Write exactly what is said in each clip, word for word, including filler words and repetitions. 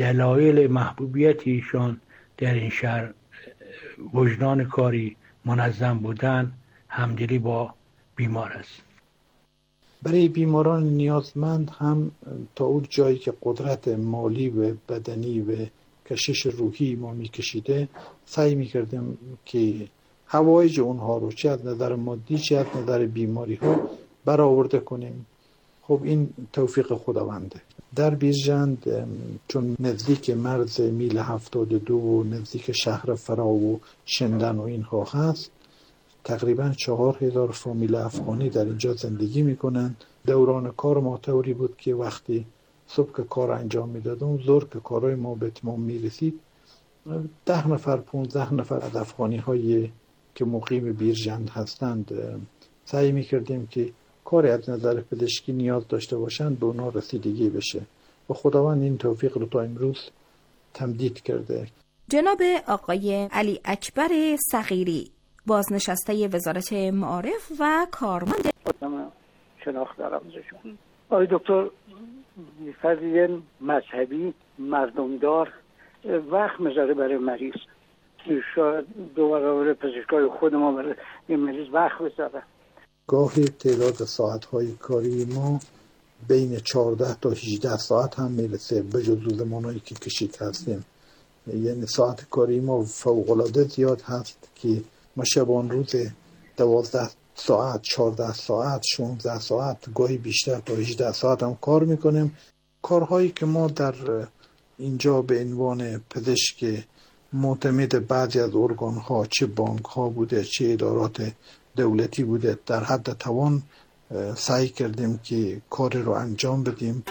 دلایل محبوبیت ایشان در این شهر وجدان کاری، منظم بودن، همدلی با بیمار است. برای بیماران نیازمند هم تا اون جایی که قدرت مالی و بدنی و کشش روحی ما میکشیده سعی میکردیم که حوایج اونها رو چه از نظر مادی چه از نظر بیماری ها برآورده کنیم. خب این توفیق خداونده. در بیرجند چون نزدیک مرز میل هفتاد و دو و نزدیک شهر فرا و شندن و اینها هست، تقریبا چهار هزار فامیل افغانی در اینجا زندگی میکنن. دوران کار ما طوری بود که وقتی صبح که کار انجام میدادم، ظهر که کارهای ما به اتمام میرسید، ده نفر پونزده نفر از افغانی هایی که مقیم بیرجند هستند سعی میکردیم که کاری از نظر پزشکی نیاز داشته باشند به اونا رسیدگی بشه و خداوند این توفیق رو تا امروز تمدید کرده. جناب آقای علی اکبر صغیری، بازنشسته وزارت معارف و کارمند. شناخت دارم ازشون. آقای دکتر، فرضیه مذهبی مردمدار وقت میذاره برای مریض، شاید دو برابر پزشکای خود ما برای این مریض وقت بذاره. گاهی تعداد ساعت‌های کاری ما بین چهارده تا هجده ساعت هم میرسه، به جز زمانایی که کشیک هستیم. یعنی ساعت کاری ما فوق‌العاده زیاد هست که ما شبان روز دوازده ساعت، چهارده ساعت، شانزده ساعت، گاهی بیشتر تا هجده ساعت هم کار میکنیم. کارهایی که ما در اینجا به عنوان پزشک معتمد بعضی از ارگان ها، چه بانک ها بوده چه ادارات دولتی بوده، در حد توان سعی کردیم که کار رو انجام بدیم.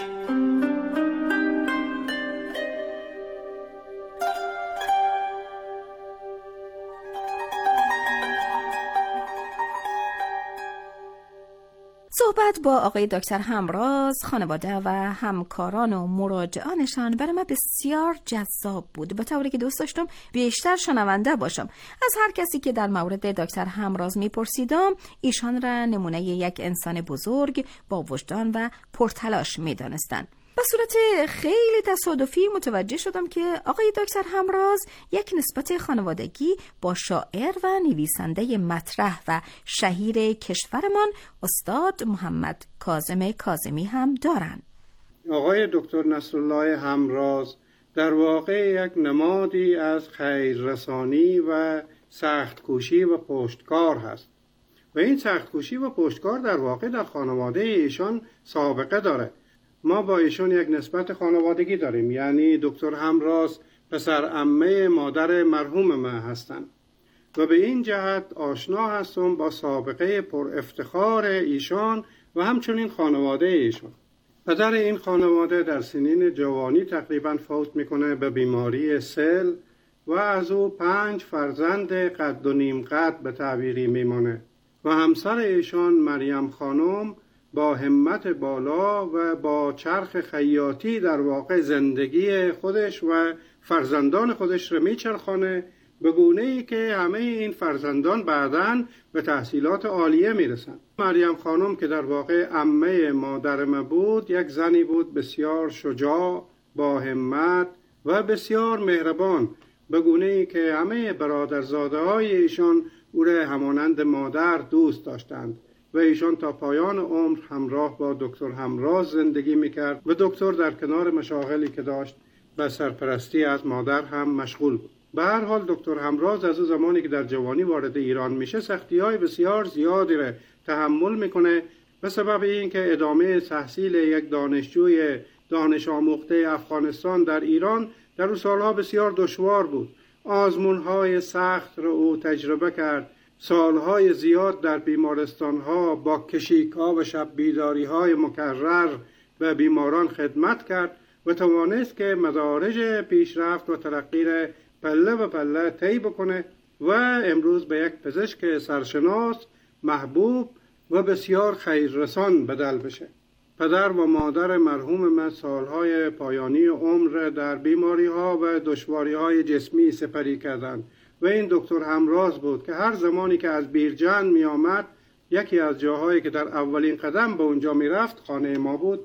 صحبت با آقای دکتر همراز، خانواده و همکاران و مراجعانشان برای من بسیار جذاب بود، به طوری که دوست داشتم بیشتر شنونده باشم. از هر کسی که در مورد دکتر همراز میپرسیدم، ایشان را نمونه یک انسان بزرگ با وجدان و پرتلاش میدانستند. به صورت خیلی تصادفی متوجه شدم که آقای دکتر همراز یک نسبت خانوادگی با شاعر و نویسنده مطرح و شهیر کشورمان استاد محمد کاظم کاظمی هم دارند. آقای دکتر نصرالله همراز در واقع یک نمادی از خیررسانی و سخت‌کوشی و پشتکار هست و این سخت‌کوشی و پشتکار در واقع در خانواده ایشان سابقه داره. ما با ایشون یک نسبت خانوادگی داریم، یعنی دکتر همراز پسر عمه مادر مرحوم ما هستند و به این جهت آشنا هستم با سابقه پر افتخار ایشان و همچنین خانواده ایشان. پدر این خانواده در سنین جوانی تقریبا فوت میکنه به بیماری سل و از او پنج فرزند قد و نیم قد به تعبیری میمانه و همسر ایشان مریم خانم با همت بالا و با چرخ خیاطی در واقع زندگی خودش و فرزندان خودش رو میچرخانه به گونه‌ای که همه این فرزندان بعداً به تحصیلات عالیه میرسن. مریم خانم که در واقع عمه مادر ما بود، یک زنی بود بسیار شجاع، با همت و بسیار مهربان، به گونه‌ای که همه برادرزاده‌های ایشان او را همانند مادر دوست داشتند و ایشان تا پایان عمر همراه با دکتر همراز زندگی میکرد و دکتر در کنار مشاغلی که داشت به سرپرستی از مادر هم مشغول بود. به هر حال دکتر همراز از اون زمانی که در جوانی وارد ایران میشه سختی‌های بسیار زیادی را تحمل میکنه به سبب اینکه ادامه تحصیل یک دانشجوی دانش آموخته افغانستان در ایران در اون سالها بسیار دشوار بود. آزمون‌های سخت را او تجربه کرد، سالهای زیاد در بیمارستان‌ها با کشیک‌ها و شب بیداری‌های مکرر به بیماران خدمت کرد و توانست که مدارج پیشرفت و ترقی را پله به پله طی بکنه و امروز به یک پزشک سرشناس، محبوب و بسیار خیررسان بدل بشه. پدر و مادر مرحوم من سالهای پایانی عمر در بیماری‌ها و دشواری‌های جسمی سپری کردند و این دکتر همراز بود که هر زمانی که از بیرجند می آمد یکی از جاهایی که در اولین قدم به اونجا می رفت خانه ما بود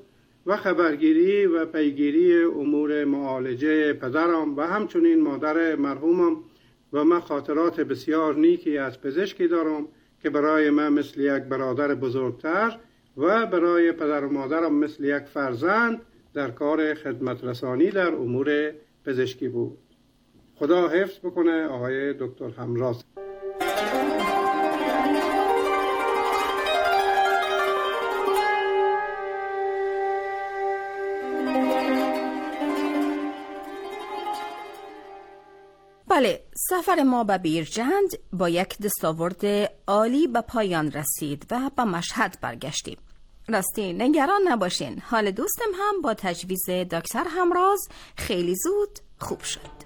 و خبرگیری و پیگیری امور معالجه پدرم و همچنین مادر مرحومم و من خاطرات بسیار نیکی از پزشکی دارم که برای من مثل یک برادر بزرگتر و برای پدر و مادرم مثل یک فرزند در کار خدمت رسانی در امور پزشکی بود. خدا حفظ بکنه آقای دکتر همراز. بله، سفر ما به بیرجند با یک دستاورد عالی به پایان رسید و به مشهد برگشتیم. راستی نگران نباشین، حال دوستم هم با تجویز دکتر همراز خیلی زود خوب شد.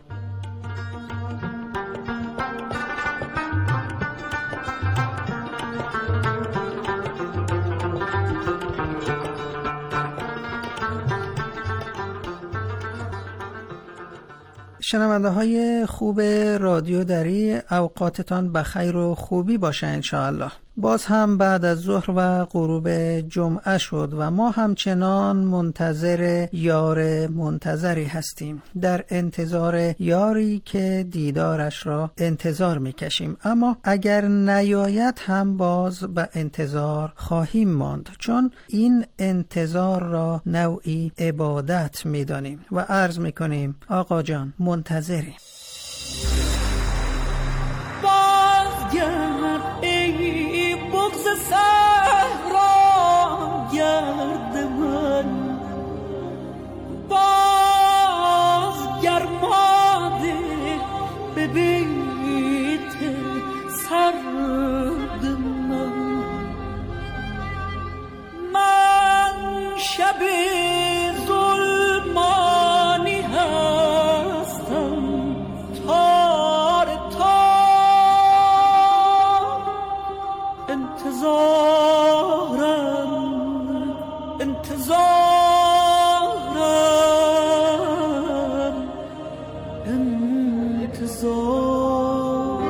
شنونده های خوب رادیو دری، اوقاتتان بخیر و خوبی باشه انشاءالله. باز هم بعد از ظهر و غروب جمعه شد و ما همچنان منتظر یار منتظری هستیم، در انتظار یاری که دیدارش را انتظار میکشیم. اما اگر نیاید هم باز به انتظار خواهیم ماند، چون این انتظار را نوعی عبادت میدانیم و عرض میکنیم آقا جان منتظریم. بازگرد ای بغض صحرا گرد من، بازگرد ماده به بیت سرد من. من شب ظلمانی هستم تار تار، انتظارم انتظارم انتظار،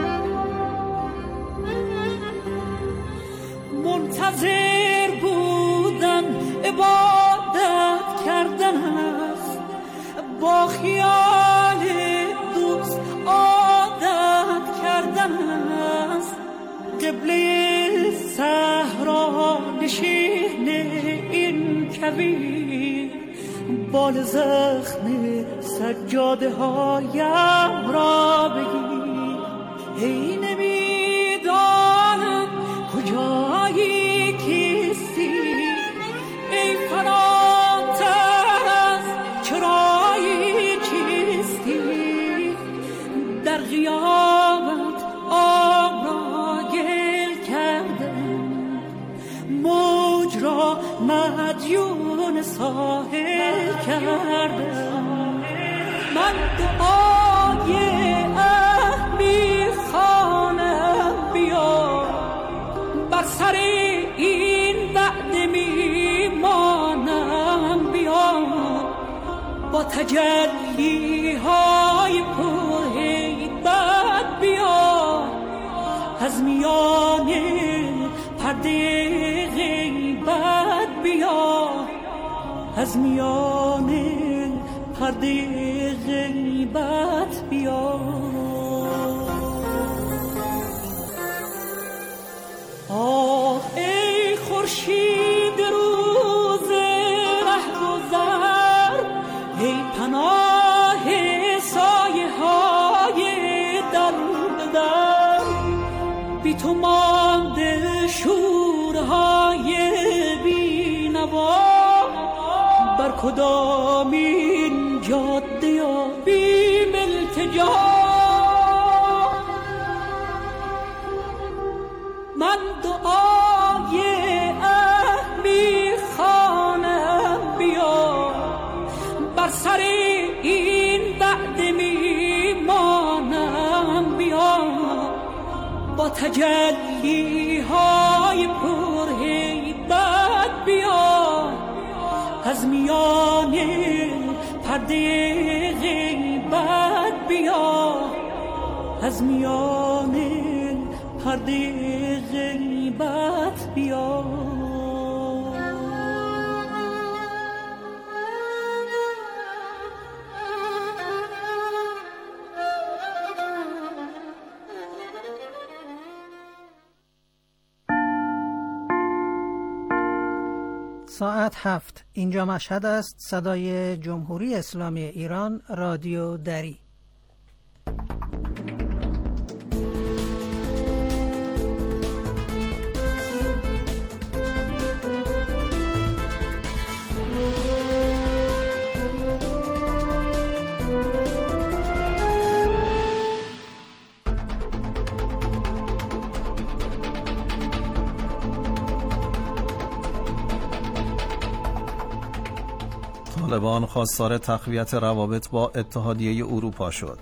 منتظر بودن عبادت کردن است، با خیال دوست عادت کردن است. قبله صحرا نشین این کویر، بال زخم سجاده هایم را بگیر. ای نمیدانم کجایی کیستی، ای فناتر از چرایی چیستی. در غیابت آب را گل کردم، موج را مدیون ساحل کردم. من دعای اهمی خوانم بیا، بر سر این وعده میمانم بیا. با تجلی های پرهیبت بیا، از میان پرده غیبت بیا، از میان پرده غیبت بیا. آه ای خورشید روز رهگذر، ای پناه سایه های در در. بی تو مانده شورهای بینوا، بر کدامین جاده یا بیم التجا. من دعای اهمی خوانم بیا، بر سر این وعده میمانم بیا. با تجلی های پرهیبت بیا، از میان پرده غیبت بیا، از میان پرده غیبت بیا. ساعت هفت. اینجا مشهد است. صدای جمهوری اسلامی ایران، رادیو دری. طالبان خواستار تقویت روابط با اتحادیه اروپا شد.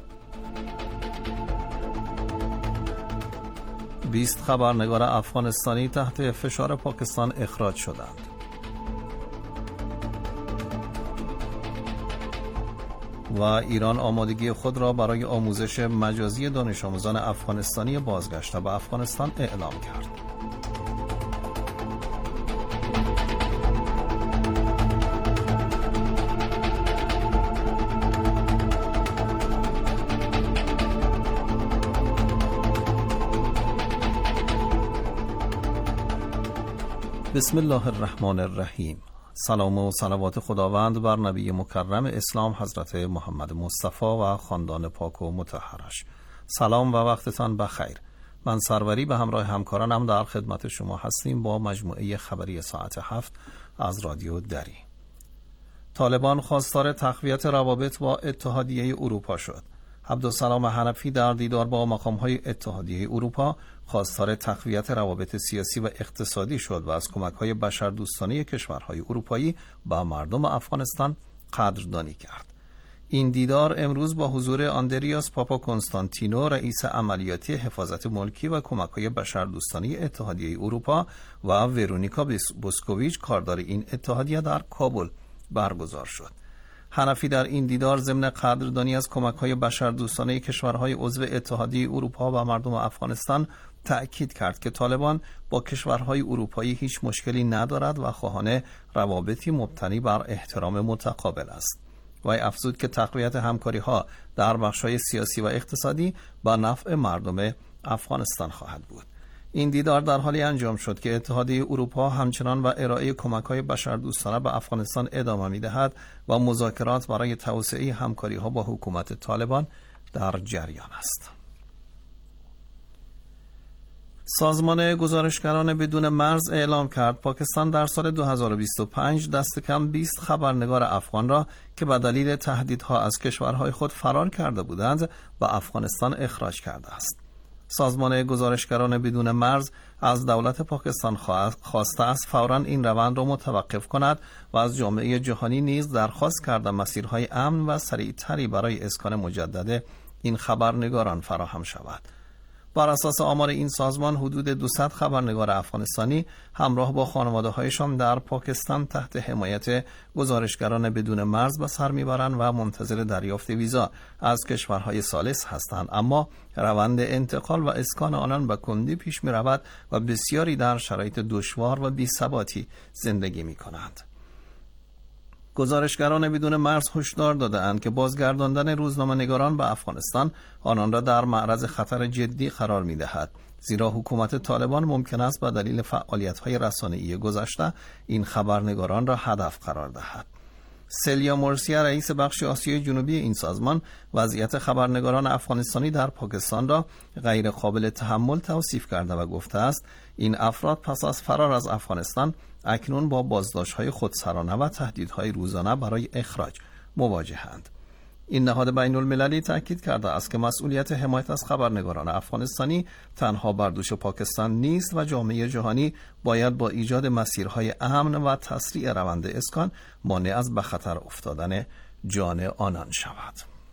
بیست خبرنگار افغانستانی تحت فشار پاکستان اخراج شدند. و ایران آمادگی خود را برای آموزش مجازی دانش آموزان افغانستانی بازگشته به افغانستان اعلام کرد. بسم الله الرحمن الرحیم. سلام و صلوات خداوند بر نبی مکرم اسلام حضرت محمد مصطفی و خاندان پاک و مطهرش. سلام و وقتتان بخیر. من سروری به همراه همکارانم در خدمت شما هستیم با مجموعه خبری ساعت هفت از رادیو دری. طالبان خواستار تقویت روابط با اتحادیه اروپا شد. عبدالسلام حنفی در دیدار با مقام‌های اتحادیه اروپا خواستار تقویت روابط سیاسی و اقتصادی شد و از کمک‌های بشردوستانه کشورهای اروپایی به مردم افغانستان قدردانی کرد. این دیدار امروز با حضور آندریاس پاپا کنستانتینو، رئیس عملیاتی حفاظت ملکی و کمک‌های بشردوستانه اتحادیه اروپا و ورونیکا بوسکوویچ، کاردار این اتحادیه، در کابل برگزار شد. حنفی در این دیدار ضمن قدردانی از کمک‌های بشردوستانه کشورهای عضو اتحادیه اروپا و مردم افغانستان تأکید کرد که طالبان با کشورهای اروپایی هیچ مشکلی ندارد و خواهان روابطی مبتنی بر احترام متقابل است. وی افزود که تقویت همکاری‌ها در بخش‌های سیاسی و اقتصادی با نفع مردم افغانستان خواهد بود. این دیدار در حالی انجام شد که اتحادیه اروپا همچنان و ارائه کمک‌های بشردوستانه به افغانستان ادامه می‌دهد و مذاکرات برای توسعه همکاری‌ها با حکومت طالبان در جریان است. سازمان گزارشگران بدون مرز اعلام کرد پاکستان در سال دو هزار و بیست و پنج دست کم بیست خبرنگار افغان را که به دلیل تهدیدها از کشورهای خود فرار کرده بودند به افغانستان اخراج کرده است. سازمان گزارشگران بدون مرز از دولت پاکستان خواسته است فوراً این روند را متوقف کند و از جامعه جهانی نیز درخواست کرده مسیرهای امن و سریعتری برای اسکان مجدد این خبرنگاران فراهم شود. بر اساس آمار این سازمان حدود دویست خبرنگار افغانستانی همراه با خانواده‌هایشان در پاکستان تحت حمایت گزارشگران بدون مرز به سر میبرند و منتظر دریافت ویزا از کشورهای ثالث هستند، اما روند انتقال و اسکان آنان به کندی پیش می‌رود و بسیاری در شرایط دشوار و بی‌ثباتی زندگی می‌کنند. گزارشگران بدون مرز هشدار داده‌اند که بازگرداندن روزنامه‌نگاران به افغانستان آنان را در معرض خطر جدی قرار می‌دهد، زیرا حکومت طالبان ممکن است به دلیل فعالیت‌های رسانه‌ای گذشته این خبرنگاران را هدف قرار دهد. سلیا مورسیا، رئیس بخش آسیای جنوبی این سازمان، وضعیت خبرنگاران افغانستانی در پاکستان را غیر قابل تحمل توصیف کرده و گفته است این افراد پس از فرار از افغانستان اکنون با بازداشت‌های خودسرانه و تهدیدهای روزانه برای اخراج مواجه‌اند. این نهاد بین المللی تأکید کرده است که مسئولیت حمایت از خبرنگاران افغانستانی تنها بر دوش پاکستان نیست و جامعه جهانی باید با ایجاد مسیرهای امن و تسریع روند اسکان مانع از به خطر افتادن جان آنان شود.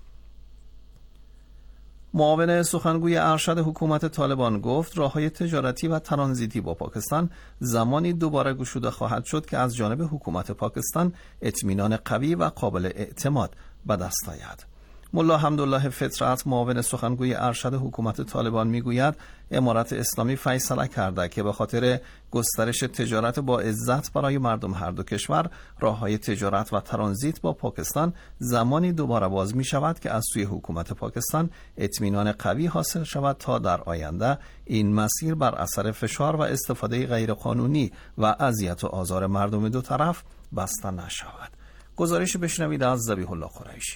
معاون سخنگوی ارشد حکومت طالبان گفت راههای تجارتی و ترانزیتی با پاکستان زمانی دوباره گشوده خواهد شد که از جانب حکومت پاکستان اطمینان قوی و قابل اعتماد به دست آید. ملا حمدالله فطرت معاون سخنگوی ارشد حکومت طالبان میگوید امارت اسلامی فیصله کرده که به خاطر گسترش تجارت با عزت برای مردم هر دو کشور راههای تجارت و ترانزیت با پاکستان زمانی دوباره باز می شود که از سوی حکومت پاکستان اطمینان قوی حاصل شود تا در آینده این مسیر بر اثر فشار و استفاده غیرقانونی و اذیت و آزار مردم دو طرف بسته نشود. گزارش بشنوید از ذبیح الله قریشی.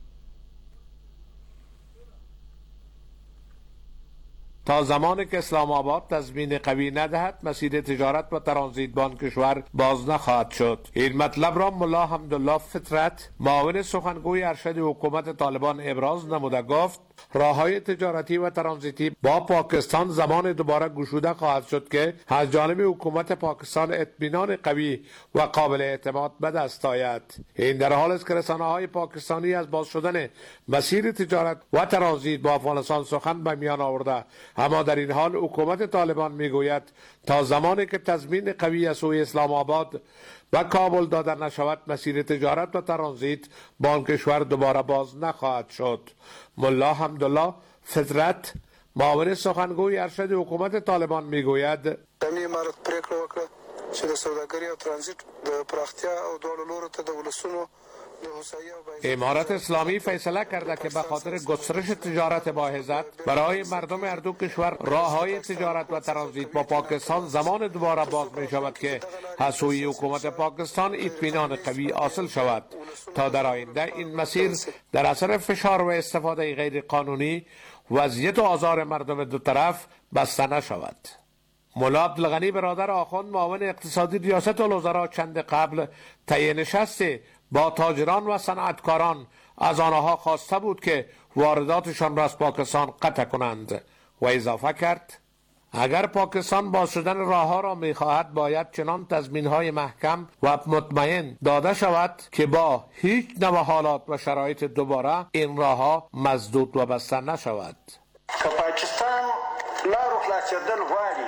تا زمانی که اسلام آباد تضمین قوی ندهد مسیر تجارت و ترانزیت با آن کشور باز نخواهد شد. این مطلب را ملا حمدالله فطرت معاون سخنگوی ارشد حکومت طالبان ابراز نموده گفت راههای تجارتی و ترانزیتی با پاکستان زمان دوباره گشوده خواهد شد که از جانب حکومت پاکستان اطمینان قوی و قابل اعتماد به دست آید. این در حال است که رسانه‌های پاکستانی از باز شدن مسیر تجارت و ترانزیت با افغانستان سخن به میان آورده، اما در این حال حکومت طالبان میگوید تا زمانی که تضمین قوی از سوی اسلام آباد و کابل داده نشود مسیر تجارت و ترانزیت با آن کشور دوباره باز نخواهد شد. ملا حمدالله فطرت معاون سخنگوی ارشد حکومت طالبان میگوید دمی امارت پریکړه وکړه چې د سوداګرۍ او ترانزیت د پراختیا او دواړو لورو ته د ولسونو امارت اسلامی فیصله کرده که به خاطر گسترش تجارت با عزت برای مردم هر دو کشور راههای تجارت و ترانزیت با پاکستان زمان دوباره باز می شود که از سوی حکومت پاکستان اطمینان قوی حاصل شود تا در آینده این مسیر در اثر فشار و استفاده غیر قانونی وضعیت و آزار مردم دو طرف بسته نشود. ملا عبدالغنی برادر آخوند معاون اقتصادی ریاست الوزراء چند قبل طی نشستی با تاجران و صنعتکاران از آنها خواسته بود که وارداتشان را از پاکستان قطع کنند و اضافه کرد اگر پاکستان باز شدن راهها را می‌خواهد باید چنان تضمین‌های محکم و مطمئن داده شود که با هیچ نوع حالات و شرایط دوباره این راهها مسدود و بسته نشود. که پاکستان لارو خلاصېدل غواړي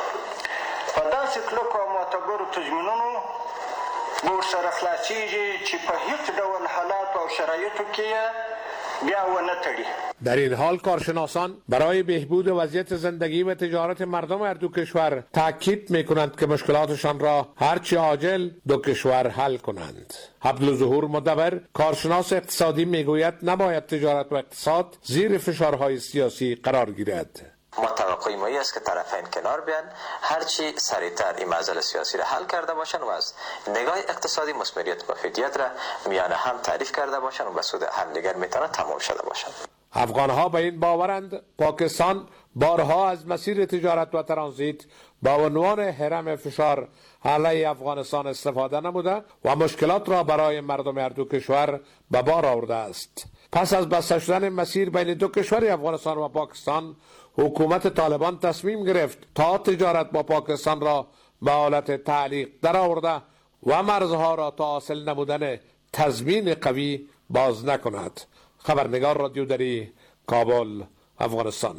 په داسې کلکو او معتبرو تضمینونو به ورسره خلاصېږي چې په هیڅ ډول حالات او شرایطو کې بیا ونه تړي. در این حال کارشناسان برای بهبود وضعیت زندگی و تجارت مردم هر دو کشور تاکید میکنند که مشکلاتشان را هرچی عاجل دو کشور حل کنند. عبدالظهور مدبر کارشناس اقتصادی میگوید نباید تجارت و اقتصاد زیر فشارهای سیاسی قرار گیرد. ما توقعی ما است که طرفین کنار بیان هرچی سریعتر این معضل سیاسی را حل کرده باشن و از نگاه اقتصادی مثمریت و مفیدیت را میان هم تعریف کرده باشن و به سود همدیگر میتونه تمام شده باشن. افغانها به این باورند پاکستان بارها از مسیر تجارت و ترانزیت با عنوان هرم فشار علیه افغانستان استفاده نموده و مشکلات را برای مردم هر دو کشور به بار آورده است. پس از بسته شدن مسیر بین دو کشور افغانستان و پاکستان، حکومت طالبان تصمیم گرفت تا تجارت با پاکستان را به حالت تعلیق در آورده و مرزها را تا حاصل نمودن تضمین قوی باز نکند. خبرنگار رادیو دری، کابل، افغانستان.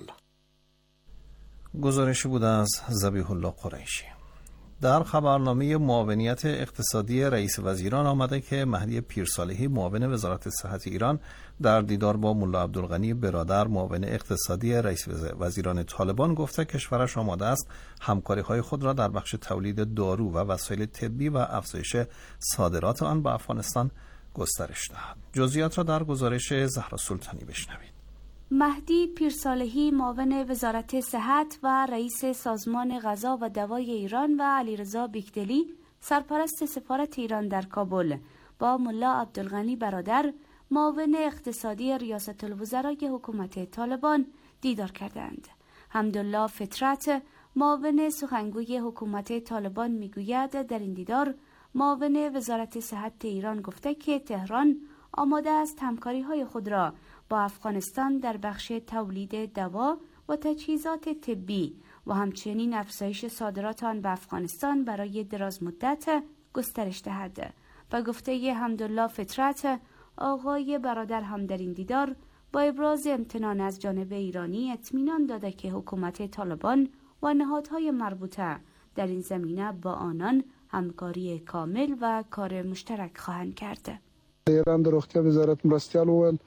گزارشی بود از ذبیح الله قریشی. در خبرنامه معاونیت اقتصادی رئیس وزیران آمده که مهدی پیرصالحی معاون وزارت صحت ایران در دیدار با ملا عبدالغنی برادر معاون اقتصادی رئیس وزیران طالبان گفته کشورش آماده است همکاری‌های خود را در بخش تولید دارو و وسایل طبی و افزایش صادرات آن به افغانستان گسترش دهد. جزئیات را در گزارش زهرا سلطانی بشنوید. مهدی پیرصالحی معاون وزارت صحت و رئیس سازمان غذا و دوای ایران و علیرضا بیکدلی سرپرست سفارت ایران در کابل با ملا عبدالغنی برادر معاون اقتصادی ریاست الوزرای حکومت طالبان دیدار کردند. حمدالله فطرت معاون سخنگوی حکومت طالبان میگوید در این دیدار معاون وزارت صحت ایران گفته که تهران آماده است همکاری‌های خود را با افغانستان در بخش تولید دوا و تجهیزات طبی و همچنین افزایش صادرات آن به افغانستان برای دراز مدت گسترش دهد. و گفته حمدالله فطرت آقای برادر هم در این دیدار با ابراز امتنان از جانب ایرانی اطمینان داده که حکومت طالبان و نهادهای مربوطه در این زمینه با آنان همکاری کامل و کار مشترک خواهند کرد. ایران د روغتیا وزارت مرستیال وویل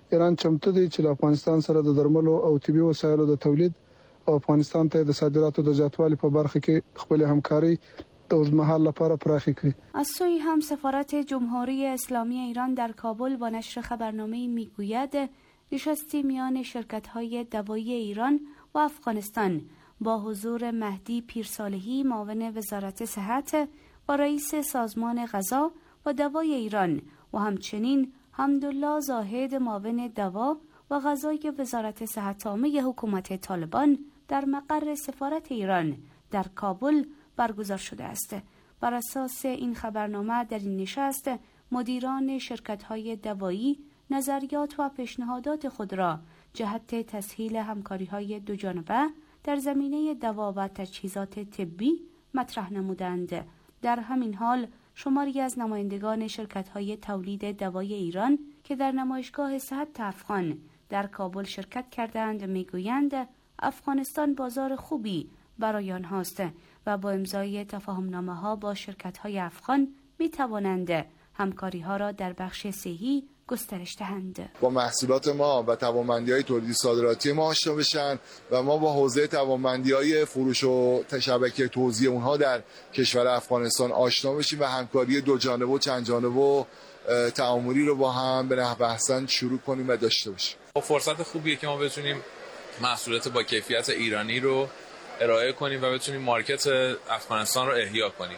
ایران چمتو دی چې افغانستان سره د درملو او طبي وسایلو د تولید او افغانستان ته د صادراتو د زیاتوالي په برخه کې خپل همکاري د اوږدمهال لپاره پراخه کړي. از سوی هم سفارت جمهوری اسلامی ایران در کابل با نشر خبرنامه میگوید نشستی میان شرکت‌های دوایی ایران و افغانستان با حضور مهدی پیرصالحی معاون وزارت صحت و رئیس سازمان غذا و دوای ایران و همچنین حمدالله زاهد معاون دوا و غذای وزارت صحت عامه حکومت طالبان در مقر سفارت ایران در کابل برگزار شده است. بر اساس این خبرنامه در این نشست مدیران شرکت‌های دوایی نظریات و پیشنهادات خود را جهت تسهیل همکاری‌های دو جانبه در زمینه دوا و تجهیزات طبی مطرح نمودند. در همین حال شماری از نمایندگان شرکت‌های تولید دوای ایران که در نمایشگاه صحت افغان در کابل شرکت کردند میگویند افغانستان بازار خوبی برای آنهاست و با امضای تفاهمنامه‌ها با شرکت‌های افغان می‌توانند همکاری‌ها را در بخش صحی گسترش دهند. با محصولات ما و توانمندی‌های تولیدی صادراتی ما آشنا بشن و ما با حوزه توانمندی‌های فروش و شبکه توزیع اونها در کشور افغانستان آشنا بشیم و همکاری دو جانبه و چند جانبه و تعاملی رو با هم به نحو احسن شروع کنیم و داشته باشیم. فرصت خوبیه که ما بتونیم محصولات با کیفیت ایرانی رو ارائه کنیم و بتونیم مارکت افغانستان رو احیا کنیم.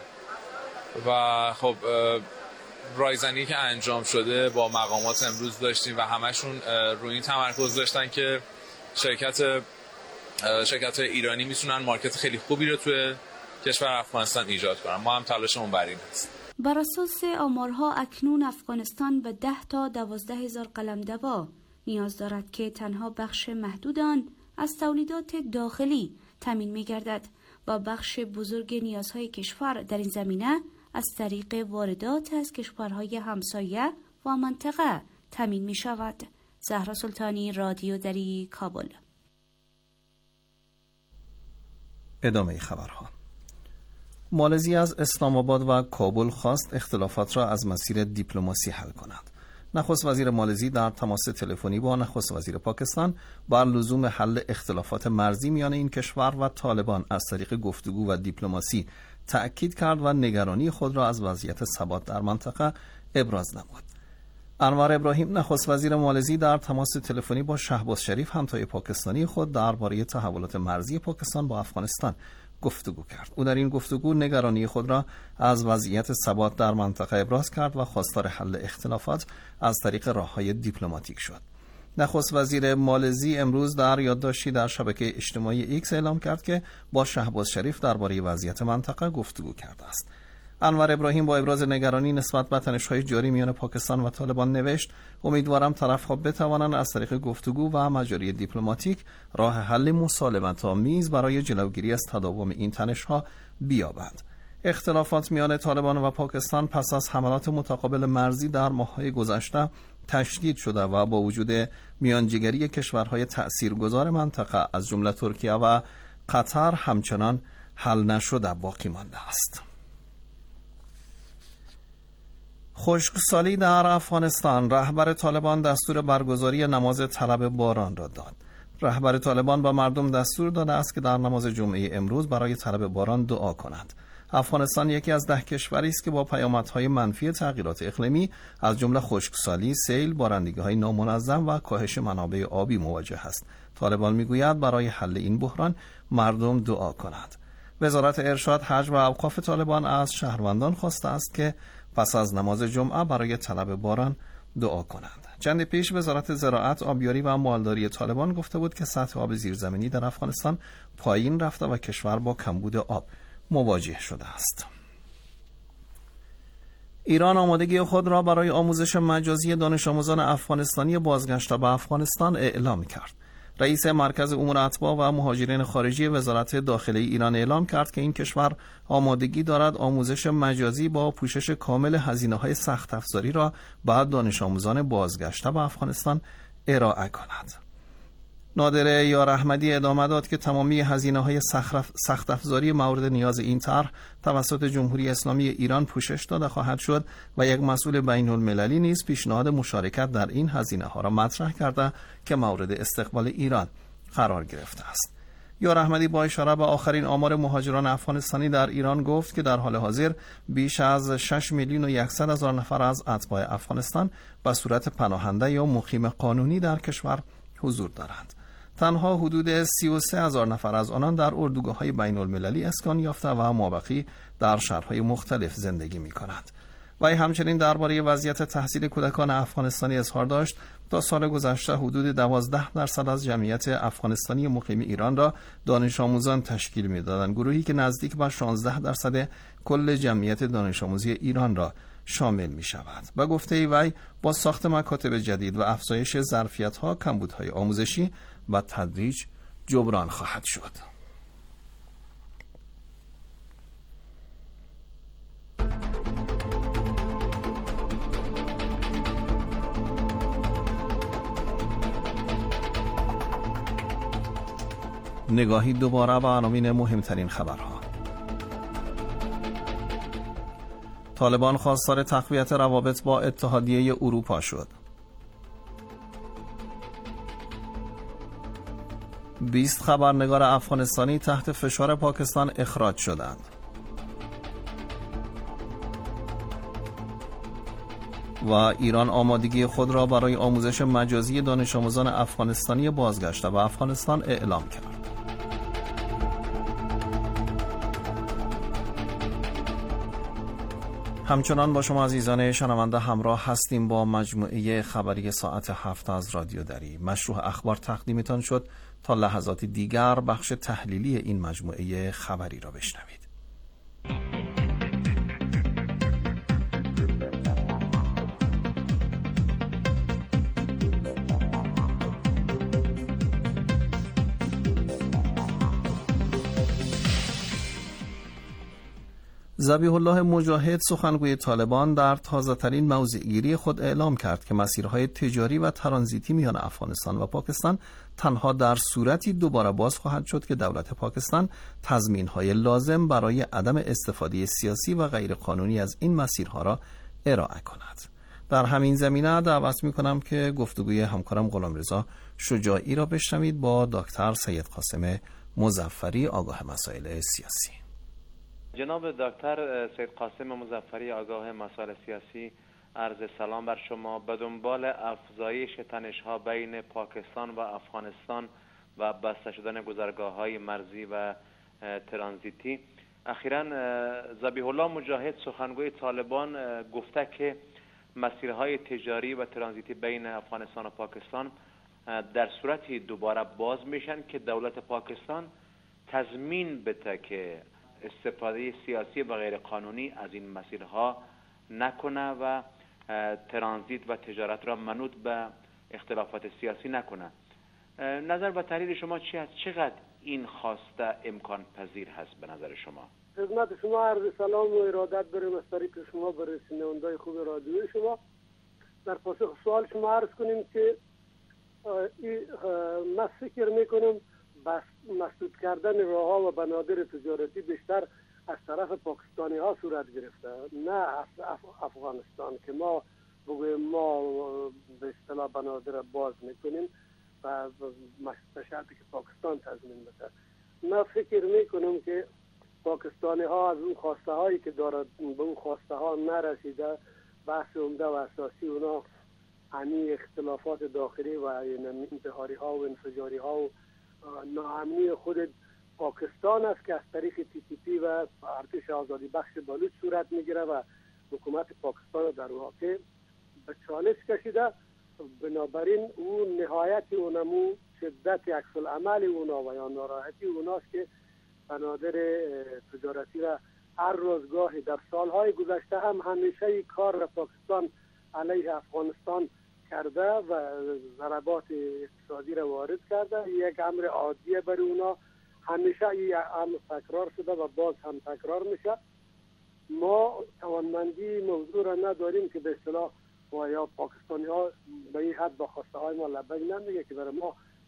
و خب رایزنی که انجام شده با مقامات امروز داشتیم و همشون روی این تمرکز داشتن که شرکت شرکت ایرانی میتونن مارکت خیلی خوبی رو توی کشور افغانستان ایجاد کنن. ما هم تلاشمون بر این هست. بر اساس آمارها اکنون افغانستان به ده تا دوازده هزار قلم دوا نیاز دارد که تنها بخش محدود آن از تولیدات داخلی تامین می‌گردد و بخش بزرگ نیازهای کشور در این زمینه از طریق واردات از کشورهای همسایه و منطقه تامین می شود. زهرا سلطانی، رادیو دری، کابل. ادامه خبرها. مالزی از اسلام آباد و کابل خواست اختلافات را از مسیر دیپلماسی حل کند. نخست وزیر مالزی در تماس تلفنی با نخست وزیر پاکستان بر لزوم حل اختلافات مرزی میان این کشور و طالبان از طریق گفتگو و دیپلماسی تأکید کرد و نگرانی خود را از وضعیت ثبات در منطقه ابراز نمود. انور ابراهیم نخست وزیر مالزی در تماس تلفنی با شهباز شریف همتای پاکستانی خود درباره تحولات مرزی پاکستان با افغانستان گفتگو کرد. او در این گفتگو نگرانی خود را از وضعیت ثبات در منطقه ابراز کرد و خواستار حل اختلافات از طریق راه‌های دیپلماتیک شد. نخست وزیر مالزی امروز در یادداشتی در شبکه اجتماعی ایکس اعلام کرد که با شهباز شریف درباره وضعیت منطقه گفتگو کرده است. انور ابراهیم با ابراز نگرانی نسبت به تنش‌های جاری میان پاکستان و طالبان نوشت: امیدوارم طرف‌ها بتوانند از طریق گفتگو و مجاری دیپلماتیک راه حل مسالمت‌آمیز برای جلوگیری از تداوم این تنش‌ها بیابند. اختلافات میان طالبان و پاکستان پس از حملات متقابل مرزی در ماه‌های گذشته تشدید شده و با وجود میانجیگری کشورهای تأثیرگذار منطقه از جمله ترکیه و قطر همچنان حل نشده باقی مانده است. خشکسالی در افغانستان. رهبر طالبان دستور برگزاری نماز طلب باران را داد. رهبر طالبان با مردم دستور داده است که در نماز جمعه امروز برای طلب باران دعا کنند. افغانستان یکی از ده کشوری است که با پیامدهای منفی تغییرات اقلیمی از جمله خشکسالی، سیل، بارندگی‌های نامنظم و کاهش منابع آبی مواجه است. طالبان میگوید برای حل این بحران مردم دعا کنند. وزارت ارشاد، حج و اوقاف طالبان از شهروندان خواسته است که پس از نماز جمعه برای طلب باران دعا کنند. چند پیش وزارت زراعت، آبیاری و مالداری طالبان گفته بود که سطح آب زیرزمینی در افغانستان پایین رفته و کشور با کمبود آب مواجه شده است. ایران آمادگی خود را برای آموزش مجازی دانش آموزان افغانستانی بازگشته به افغانستان اعلام کرد. رئیس مرکز امور اتباع و مهاجرین خارجی وزارت داخله ایران اعلام کرد که این کشور آمادگی دارد آموزش مجازی با پوشش کامل هزینه‌های سخت افزاری را بعد دانش آموزان بازگشته به افغانستان ارائه کند. نادر یار احمدی ادامه داد که تمامی هزینه‌های سخت افزاری مورد نیاز این طرح توسط جمهوری اسلامی ایران پوشش داده خواهد شد و یک مسئول بین المللی نیز پیشنهاد مشارکت در این هزینه‌ها را مطرح کرده که مورد استقبال ایران قرار گرفته است. یار احمدی با اشاره به آخرین آمار مهاجران افغانستانی در ایران گفت که در حال حاضر بیش از شش میلیون و صد هزار نفر از اتباع افغانستان به صورت پناهنده یا مقیم قانونی در کشور حضور دارند. تنها حدود سی و سه هزار نفر از آنان در اردوگاه‌های بین المللی اسکان یافته و مابقی در شهرهای مختلف زندگی می‌کنند. و همچنین درباره وضعیت تحصیل کودکان افغانستانی اظهار داشت تا سال گذشته حدود دوازده درصد از جمعیت افغانستانی مقیم ایران را دانش آموزان تشکیل می‌دادند، گروهی که نزدیک به شانزده درصد کل جمعیت دانش آموزی ایران را شامل می شود. و گفته وی با ساخت مکاتب جدید و افزایش ظرفیت‌ها کمبودهای آموزشی و تدریج جبران خواهد شد. نگاهی دوباره به عناوین مهمترین خبرها. طالبان خواستار تقویت روابط با اتحادیه اروپا شد. بیست خبرنگار افغانستانی تحت فشار پاکستان اخراج شدند. و ایران آمادگی خود را برای آموزش مجازی دانش آموزان افغانستانی بازگشته به افغانستان اعلام کرد. همچنان با شما عزیزان شنونده همراه هستیم با مجموعه خبری ساعت هفت از رادیو دری. مشروع اخبار تقدیمتان شد. تا لحظات دیگر بخش تحلیلی این مجموعه خبری را بشنوید. ذبیح الله مجاهد سخنگوی طالبان در تازه‌ترین موضع‌گیری خود اعلام کرد که مسیرهای تجاری و ترانزیتی میان افغانستان و پاکستان تنها در صورتی دوباره باز خواهد شد که دولت پاکستان تضمین‌های لازم برای عدم استفاده سیاسی و غیرقانونی از این مسیرها را ارائه کند. در همین زمینه دعوت می‌کنم که گفتگوی همکارم غلامرضا شجاعی را بشنوید با دکتر سید قاسم مظفری آگاه مسائل سیاسی. جناب دکتر سید قاسم مظفری آگاه مسائل سیاسی، عرض سلام بر شما. به دنبال افزایش تنش‌ها بین پاکستان و افغانستان و بسته شدن گذرگاه‌های مرزی و ترانزیتی، اخیراً ذبیح الله مجاهد سخنگوی طالبان گفته که مسیرهای تجاری و ترانزیتی بین افغانستان و پاکستان در صورتی دوباره باز میشن که دولت پاکستان تضمین بده که استفاده سیاسی و غیر قانونی از این مسیرها نکنه و ترانزیت و تجارت را منوط به اختلافات سیاسی نکنه. نظر و تحلیل شما چی است؟ چقدر این خواسته امکان پذیر هست به نظر شما؟ خدمت شما عرض سلام و ارادت بریم از طریق شما برای شنوندگان خوب رادیوی شما. در پاسخ سوال شما عرض کنیم که من فکر میکنم بس مسدود کردن راه‌ها و بنادر تجارتی بیشتر از طرف پاکستانی ها صورت گرفته، نه از افغانستان که ما بگویم ما به اصطلاح بنادر باز میکنیم و به شرطی که پاکستان تضمین بده. من فکر میکنم که پاکستانی ها از اون خواسته هایی که دارد به اون خواسته ها نرسیده. بحث عمده و اساسی اونا همین اختلافات داخلی و انتحاری ها و انفجاری ها و ناامنی خود پاکستان است که از طریق تی تی پی و ارتش آزادی بخش بلوچ صورت میگیره و حکومت پاکستان در واقع به چالش کشیده. بنابراین اون نهایت اونمو شدت عکس العمل اونا و یا ناراحتی اوناست که بنادر تجارتی را هر روزگاهی در سالهای گذشته هم همیشه کار را پاکستان علیه افغانستان کرده و ضربات اقتصادی را وارد کرده. یک امر عادیه برای اونا، همیشه این امر تکرار شده و باز هم تکرار میشه. ما توانمندی موضوع را نداریم که به اصطلاح و یا پاکستانی ها به این حد با خواسته های ما لبک نمیگه که برای ما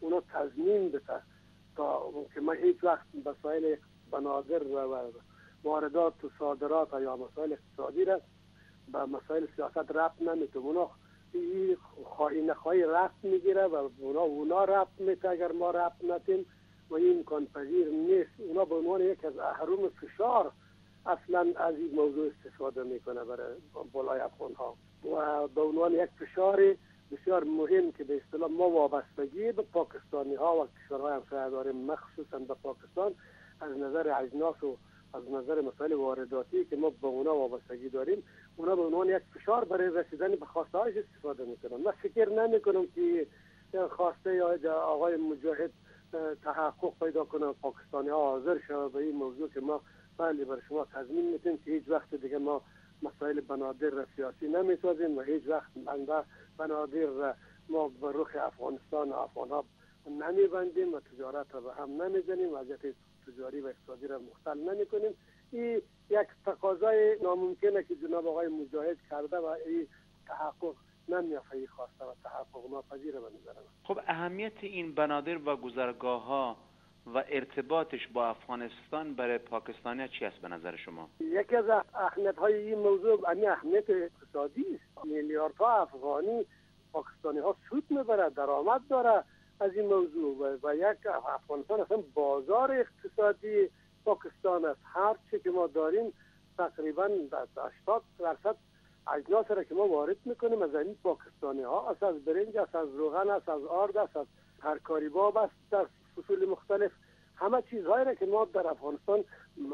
اونا تضمین بده تا که ما هیچ وقت مسائل بنادر و واردات و صادرات یا مسائل اقتصادی را به مسائل سیاست ربط نمیده. اونا این خواهی نخواهی ربط میگیره و اونا اونا ربط میده اگر ما ربط ندیم و این امکان پذیر نیست. اونا به عنوان یک از اهرم فشار اصلا از این موضوع استفاده میکنه برای بالای افغان ها و به عنوان یک فشار بسیار مهم که به اصطلاح ما وابستگی به پاکستانی ها و کشورهای همسایه داریم، مخصوصا به پاکستان از نظر اجناس و از نظر مسائل وارداتی که ما به اونا وابستگی داریم، اونا به عنوان یک فشار برای رسیدن به خواسته هایش استفاده میکنن. من فکر نمی کنم که خواسته یا آقای مجاهد تحقق پیدا کنه، پاکستانی ها حاضر شد به این موضوع که ما بله بر شما تضمین میتیم که هیچ وقت دیگه ما مسائل بنادر را سیاسی نمیسازیم و هیچ وقت بنادر را ما به رخ افغانستان و افغان ها نمیبندیم و تجارت را به هم نمیزنیم، وضعیت تجاری و اقتصادی را مختل نمی کنیم. این یک تقاضای ناممکنه که جناب آقای مجاهد کرده و این تحقق نمیافته، این خواسته و تحقق ناپذیره به نظر من. خب اهمیت این بنادر و گذرگاه ها و ارتباطش با افغانستان برای پاکستانی چی است به نظر شما؟ یکی از اهمیت های این موضوع این اهمیت اقتصادی است. میلیاردها افغانی پاکستانی ها سود میبره، درآمد داره از این موضوع و, و یک افغانستان اصلا بازار اقتصادی پاکستان است. هر چی که ما داریم تقریبا هشتاد درصد اجناس را که ما وارد میکنیم از این پاکستانی ها است، از برنج است، از روغن است، از آرد است، از ترکاری باب است، در فصول مختلف همه چیزهایی را که ما در افغانستان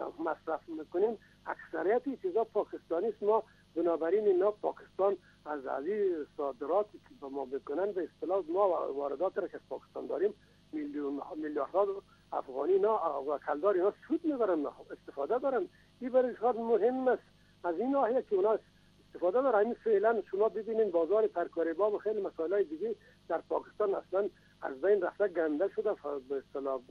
مصرف میکنیم اکثریت این چیزها پاکستانی است. ما بنابراین اینا پاکستان از علی صادراتی که به ما بکنن به اصطلاح ما واردات را که از پاکستان داریم میلیون میلیاردها افغانی اینا و کلدار اینا سود میبرن، استفاده دارن. این برای خاطر مهم است از این ناحیه که اونا استفاده دارن. این فعلا شما ببینید بازار ترکاری باب و خیلی مسائل دیگه در پاکستان اصلا از بین رفته، گنده شده، به اصطلاح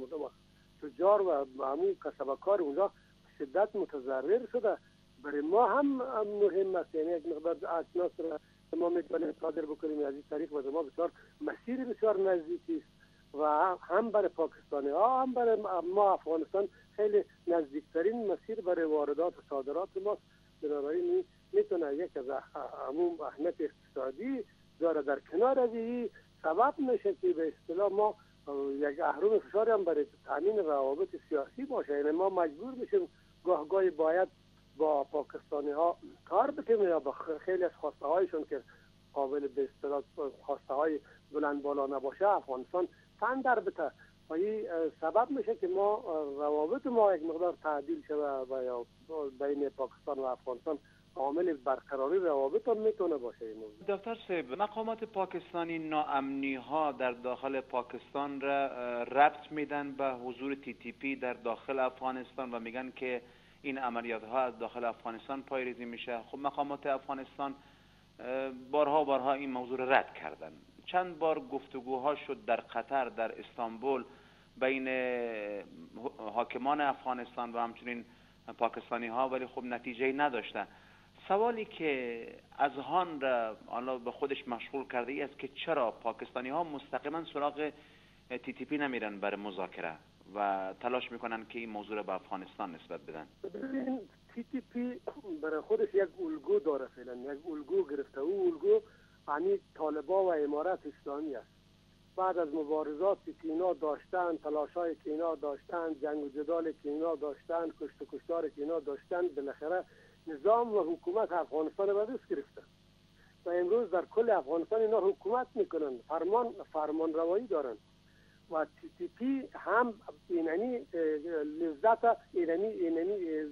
تجار و همون کسبکار اونجا شدت متضرر شده. برای ما هم مهم است، یعنی یک مقدار اجناس را ما میتونیم صادر بکنیم از این طریق و ما بسیار مسیر بسیار نزدیکی است و هم برای پاکستانی ها هم برای ما افغانستان خیلی نزدیکترین مسیر برای واردات و صادرات ماست. بنابراین میتونه یک از همون اهمیت اقتصادی داره، در کنار از این سبب میشه که به اصطلاح ما یک اهرم فشاری هم برای تامین روابط سیاسی باشه. یعنی ما مجبور میشیم گاه گاهی باید با پاکستانی ها کار بکنیم یا با خیلی از خواسته هایشون که قابل به اصطلاح خواسته های بلند بالا نباشه افغانستان تن در بده و این سبب میشه که ما روابط ما یک مقدار تعدیل شده و یا بین پاکستان و افغانستان عامل برقراری روابط هم میتونه باشه. این موضوع دکتر صاحب، مقامات پاکستانی ناامنی ها در داخل پاکستان را ربط میدن به حضور تی تی پی در داخل افغانستان و میگن که این عملیات ها از داخل افغانستان پایریزی میشه. خب مقامات افغانستان بارها بارها این موضوع را رد کردن. چند بار گفتگوها شد در قطر، در استانبول بین حاکمان افغانستان و همچنین پاکستانی ها، ولی خب نتیجه نداشته. سوالی که اذهان را حالا به خودش مشغول کرده ای است که چرا پاکستانی ها مستقیما سراغ تی تی پی نمیرن برای مذاکره و تلاش میکنن که این موضوع را به افغانستان نسبت بدن؟ ببین تی تی پی برای خودش یک الگو داره، فعلا یک الگو گرفته. او الگو یعنی طالبان و امارت اسلامی است. بعد از مبارزاتی که اینا داشتن، تلاشای که اینا داشتن، جنگ و جدال که اینا داشتن، کشت و کشتار که اینا داشتن، بالاخره نظام و حکومت افغانستان را به دست گرفتن و امروز در کل افغانستان اینا حکومت میکنن، فرمان فرمان روایی دارن و تی تی پی هم اینانی لذت اینانی اینانی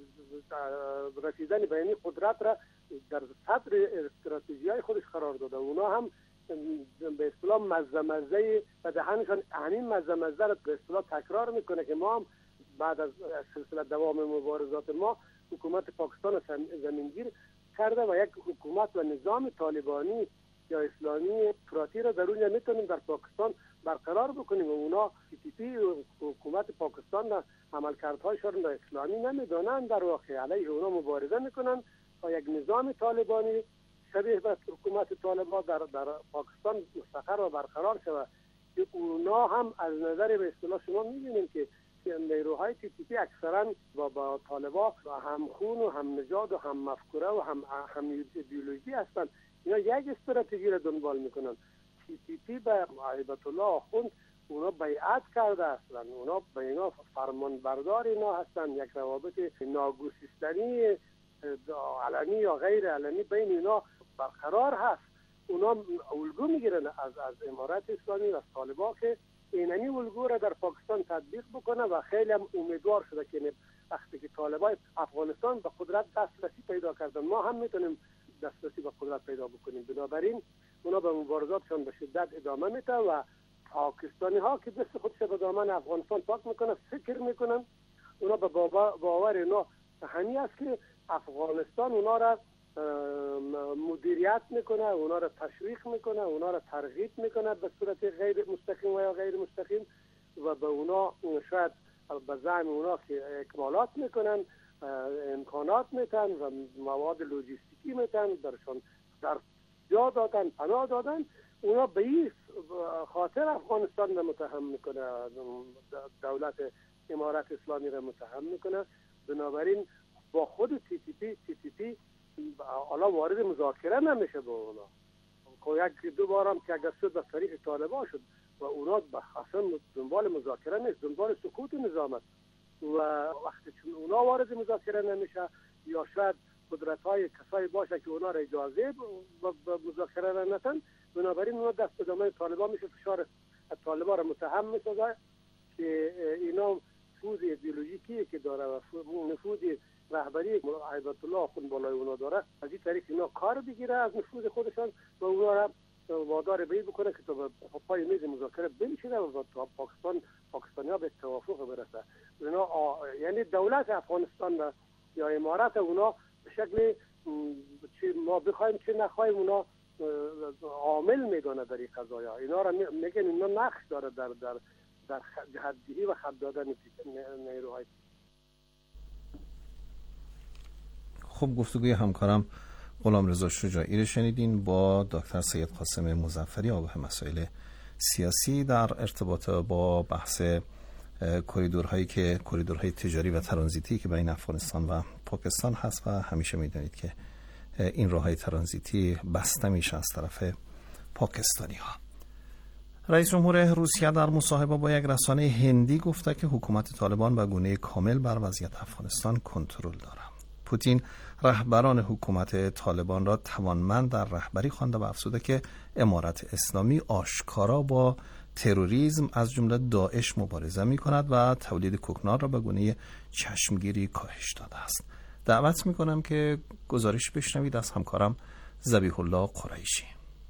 رسیدن به این قدرت را در صدر استراتژیای خودش قرار داده. اونا هم به اصطلاح مزه مزه و دهنشان همین مزه مزه را به اصطلاح تکرار میکنه که ما هم بعد از سلسله دوام مبارزات ما حکومت پاکستان زمینگیر کرده و یک حکومت و نظام طالبانی یا اسلامی افراطی را در اونجا میتونیم در پاکستان برقرار بکنیم و اونا تی تی پی و حکومت پاکستان را عملکردهایشان را اسلامی نمیدانند، در واقع علیه اونا مبارزه میکنن و یک نظام طالبانی شبیه به حکومت طالبان در, در پاکستان مستقر و برقرار شود. که اونا هم از نظر به اصطلاح شما می‌بینید که نیروهای تی تی پی اکثرا با با طالبان و هم خون و هم نژاد و هم مفکوره و هم هم ایدئولوژی هستن. اینا یک استراتژی را دنبال میکنن. تی تی پی به هیبت الله آخوند اونا بیعت کرده اصلا، اونا به اینا فرمان بردار اینا هستن. یک روابط ناگسستنی علنی یا غیر علنی بین اینا برقرار هست. اونا الگو میگیرن از از امارت اسلامی و از طالبان که اینمی الگو را در پاکستان تطبیق بکنه و خیلی هم امیدوار شده که وقتی که طالبان افغانستان به قدرت دسترسی پیدا کردن ما هم میتونیم دسترسی به قدرت پیدا بکنیم. بنابراین اونا به مبارزاتشان به شدت ادامه میده و پاکستانی ها که دست خودش به دامن افغانستان پاک میکنن فکر میکنن اونا به باور اینا همین است که افغانستان اونا را مدیریت میکنه، اونا را تشویق میکنه، اونا را ترغیب میکنه به صورت غیر مستقیم و یا غیر مستقیم و به اونا شاید به زعم اونا که اکمالات میکنن، امکانات میتن و مواد لوجستیکی میتن درشان در جا دادن، پناه دادن. اونا به این خاطر افغانستان را متهم میکنه، دولت امارت اسلامی را متهم میکنه. بنابراین با خود تی تی پی تی تی پی حالا وارد مذاکره نمیشه با اونا. یک دو بار هم که اگر شد به طریق طالبان شد و اونا اصلا دنبال مذاکره نیست، دنبال سکوت نظام است و وقتی چون اونا وارد مذاکره نمیشه یا شاید قدرت های کسایی باشه که اونا را اجازه به مذاکره را ندن، بنابراین اونا دست به دامن طالبان میشه، فشار طالبان را متهم میسازه که اینا نفوذ ایدئولوژیکی که داره و نفوذ رهبری هیبت الله آخوند بالای اونا داره، از این طریق اینا کار بگیره از نفوذ خودشان و اونا را وادار به بکنه که تا پای میز مذاکره بنشینه و تا پاکستان پاکستانی‌ها به توافق برسه. اونا یعنی دولت افغانستان یا امارت اونا به شکل چه ما بخوایم چه نخوایم اونا عامل میدونه در این قضایا. اینا را میگن اینا نقش داره در در در جهت‌دهی و خط دادن نیروهای. خب گفتگوی همکارم غلامرضا شجاعی رو شنیدین با دکتر سید قاسم مظفری آگاه مسائل سیاسی در ارتباط با بحث کریدورهایی که کریدورهای تجاری و ترانزیتی که بین افغانستان و پاکستان هست و همیشه میدونید که این راههای ترانزیتی بسته میشه از طرف پاکستانی ها. رئیس جمهور روسیه در مصاحبه با یک رسانه هندی گفته که حکومت طالبان به گونه کامل بر وضعیت افغانستان کنترل دارد. پوتین رهبران حکومت طالبان را توانمند در رهبری خوانده و افزوده که امارت اسلامی آشکارا با تروریسم از جمله داعش مبارزه می کند و تولید کوکنار را به گونه چشمگیری کاهش داده است. دعوت می کنم که گزارش بشنوید از همکارم ذبیح الله قریشی.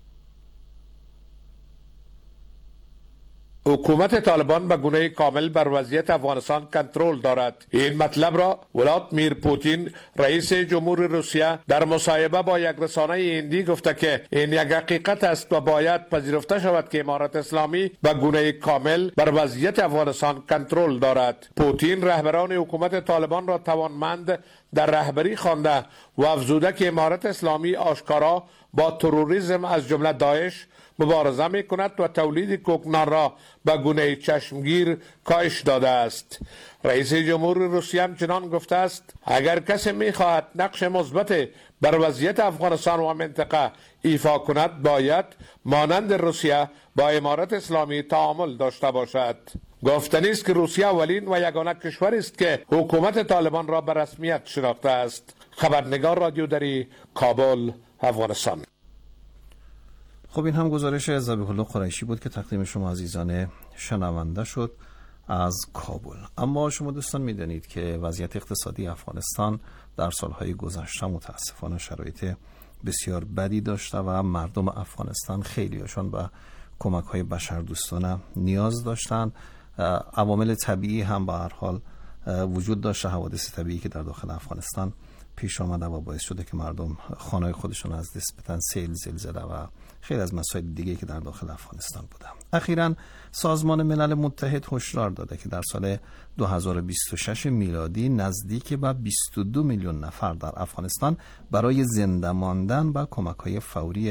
حکومت طالبان به گونه کامل بر وضعیت افغانستان کنترل دارد. این مطلب را ولادیمیر پوتین رئیس جمهور روسیه در مصاحبه با یک رسانه هندی گفته که این یک حقیقت است و باید پذیرفته شود که امارت اسلامی به گونه کامل بر وضعیت افغانستان کنترل دارد. پوتین رهبران حکومت طالبان را توانمند در رهبری خوانده و افزوده که امارت اسلامی آشکارا با تروریسم از جمله داعش مبارزه می کند و تولید کوکنار را به گونه چشمگیر کاهش داده است. رئیس جمهور روسیه همچنان گفته است اگر کسی می خواهد نقش مثبت بر وضعیت افغانستان و منطقه ایفا کند باید مانند روسیه با امارت اسلامی تعامل داشته باشد. گفتنی است که روسیه اولین و یگانه کشوری است که حکومت طالبان را به رسمیت شناخته است. خبرنگار رادیو دری، کابل، افغانستان. خب این هم گزارش ذبیح الله قریشی بود که تقدیم شما عزیزان شنونده شد از کابل. اما شما دوستان میدانید که وضعیت اقتصادی افغانستان در سالهای گذشته متاسفانه شرایط بسیار بدی داشته و مردم افغانستان خیلیشان به کمک‌های بشردوستانه نیاز داشتند. عوامل طبیعی هم به هر حال وجود داشته، حوادث طبیعی که در داخل افغانستان پیش آمده و باعث شده که مردم خانه‌های خودشون از دست بدن، سیل، زلزله و خیلی از مسائل دیگه که در داخل افغانستان بودن. اخیراً سازمان ملل متحد هشدار داده که در سال دو هزار و بیست و شش میلادی نزدیک به بیست و دو میلیون نفر در افغانستان برای زنده ماندن و کمک‌های فوری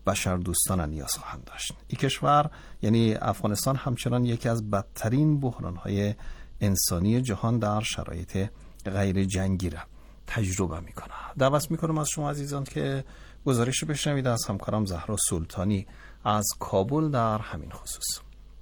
بشردوستانه نیاز خواهند داشت. این کشور یعنی افغانستان همچنان یکی از بدترین بحران‌های انسانی جهان در شرایط غیر جنگی را تجربه میکنه. دعوت میکنم از شما عزیزان که گزارش بشنوید از همکارم زهرا سلطانی از کابل در همین خصوص.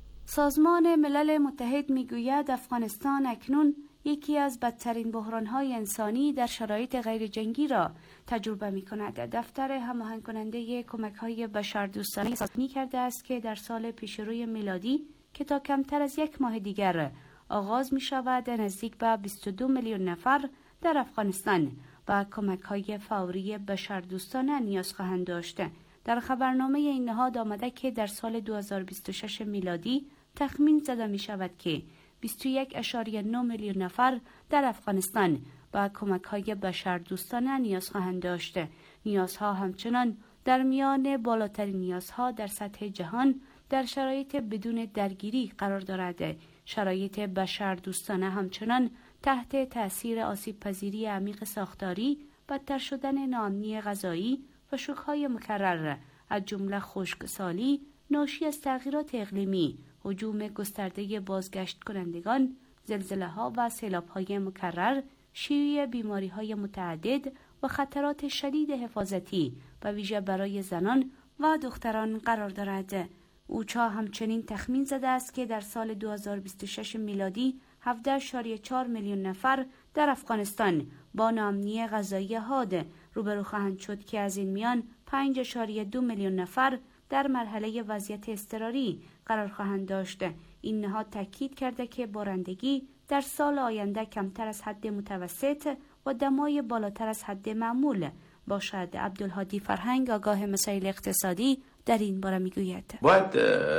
سازمان ملل متحد میگوید افغانستان اکنون یکی از بدترین بحران‌های انسانی در شرایط غیر جنگی را تجربه می‌کند. دفتر هماهنگ کننده کمک‌های بشردوستانه می کرده است که در سال پیشروی میلادی که تا کمتر از یک ماه دیگر آغاز می‌شود، نزدیک به بیست و دو میلیون نفر در افغانستان و کمک‌های فوری بشردوستانه نیاز خواهند داشت. در خبرنامه این نهاد آمده که در سال دو هزار و بیست و شش میلادی تخمین زده می‌شود که بیست و یک ممیز نه میلیون نفر در افغانستان با کمک‌های بشردوستانه نیاز خواهند داشت. نیازها همچنان در میان بالاترین نیازها در سطح جهان در شرایط بدون درگیری قرار دارد. شرایط بشردوستانه همچنان تحت تأثیر آسیب پذیری عمیق ساختاری، بدتر شدن ناامنی غذایی و شوک‌های مکرر از جمله خشکسالی ناشی از تغییرات اقلیمی، هجوم گسترده بازگشت کنندگان، زلزله‌ها و سیلاب‌های مکرر، شیوع بیماری‌های متعدد و خطرات شدید حفاظتی و ویژه برای زنان و دختران قرار دارد. اوچا همچنین تخمین زده است که در سال دو هزار و بیست و شش میلادی هفده ممیز چهار میلیون نفر در افغانستان با ناامنی غذایی حاد روبرو خواهند شد که از این میان پنج ممیز دو میلیون نفر در مرحله وضعیت اضطراری قرار خواهند داشت. این نهاد تاکید کرده که بارندگی در سال آینده کمتر از حد متوسط و دمای بالاتر از حد معمول باشد. عبدالهادی فرهنگ آگاه مسائل اقتصادی در این باره میگوید باید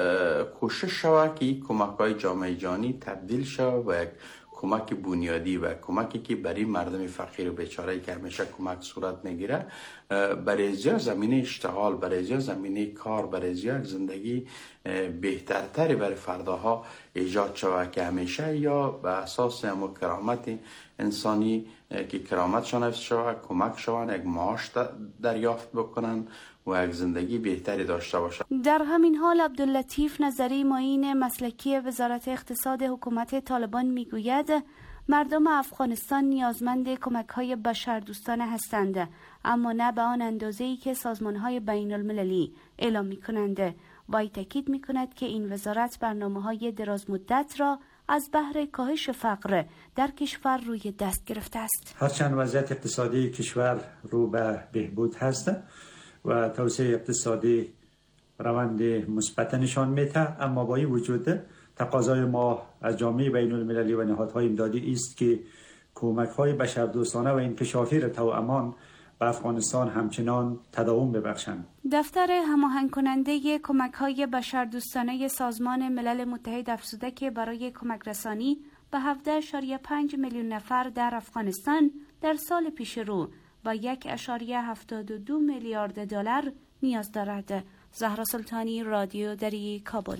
کوشش شود که کمک‌های جامعه جهانی تبدیل شود و یک کمک بنیادی و کمکی که برای مردم فقیر و بیچاره‌ای که همیشه کمک صورت میگیره برای زیاد زمینه اشتغال، برای زیاد زمینه کار، برای زیاد زندگی بهترتری برای فرداها ایجاد شود که همیشه یا به اساس هم کرامت انسانی که کرامتشان حفظ شود کمک شوند یک معاش دریافت بکنن و یک زندگی بهتری داشته باشند. در همین حال عبداللطیف نظری معین مسلکی وزارت اقتصاد حکومت طالبان میگوید مردم افغانستان نیازمند کمک‌های بشردوستانه هستند، اما نه به آن اندازه‌ای که سازمان‌های بین المللی اعلام می‌کنند. وی تاکید می‌کند که این وزارت برنامه‌های دراز مدت را از بهر کاهش فقر در کشور روی دست گرفته است. هرچند وضعیت اقتصادی کشور رو به بهبود هست و توسعه اقتصادی روند مثبت نشان میده، اما با این وجود تقاضای ما از جامعه بین المللی و نهادهای امدادی است که کمک‌های بشردوستانه و انکشافی را تا امان به افغانستان همچنان تداوم ببخشند. دفتر هماهنگ کننده کمک‌های بشردوستانه سازمان ملل متحد افزوده که برای کمک رسانی به هفده ممیز پنج میلیون نفر در افغانستان در سال پیش رو و یک ممیز هفتاد و دو میلیارد دلار نیاز دارد. زهرا سلطانی، رادیو دری، کابل.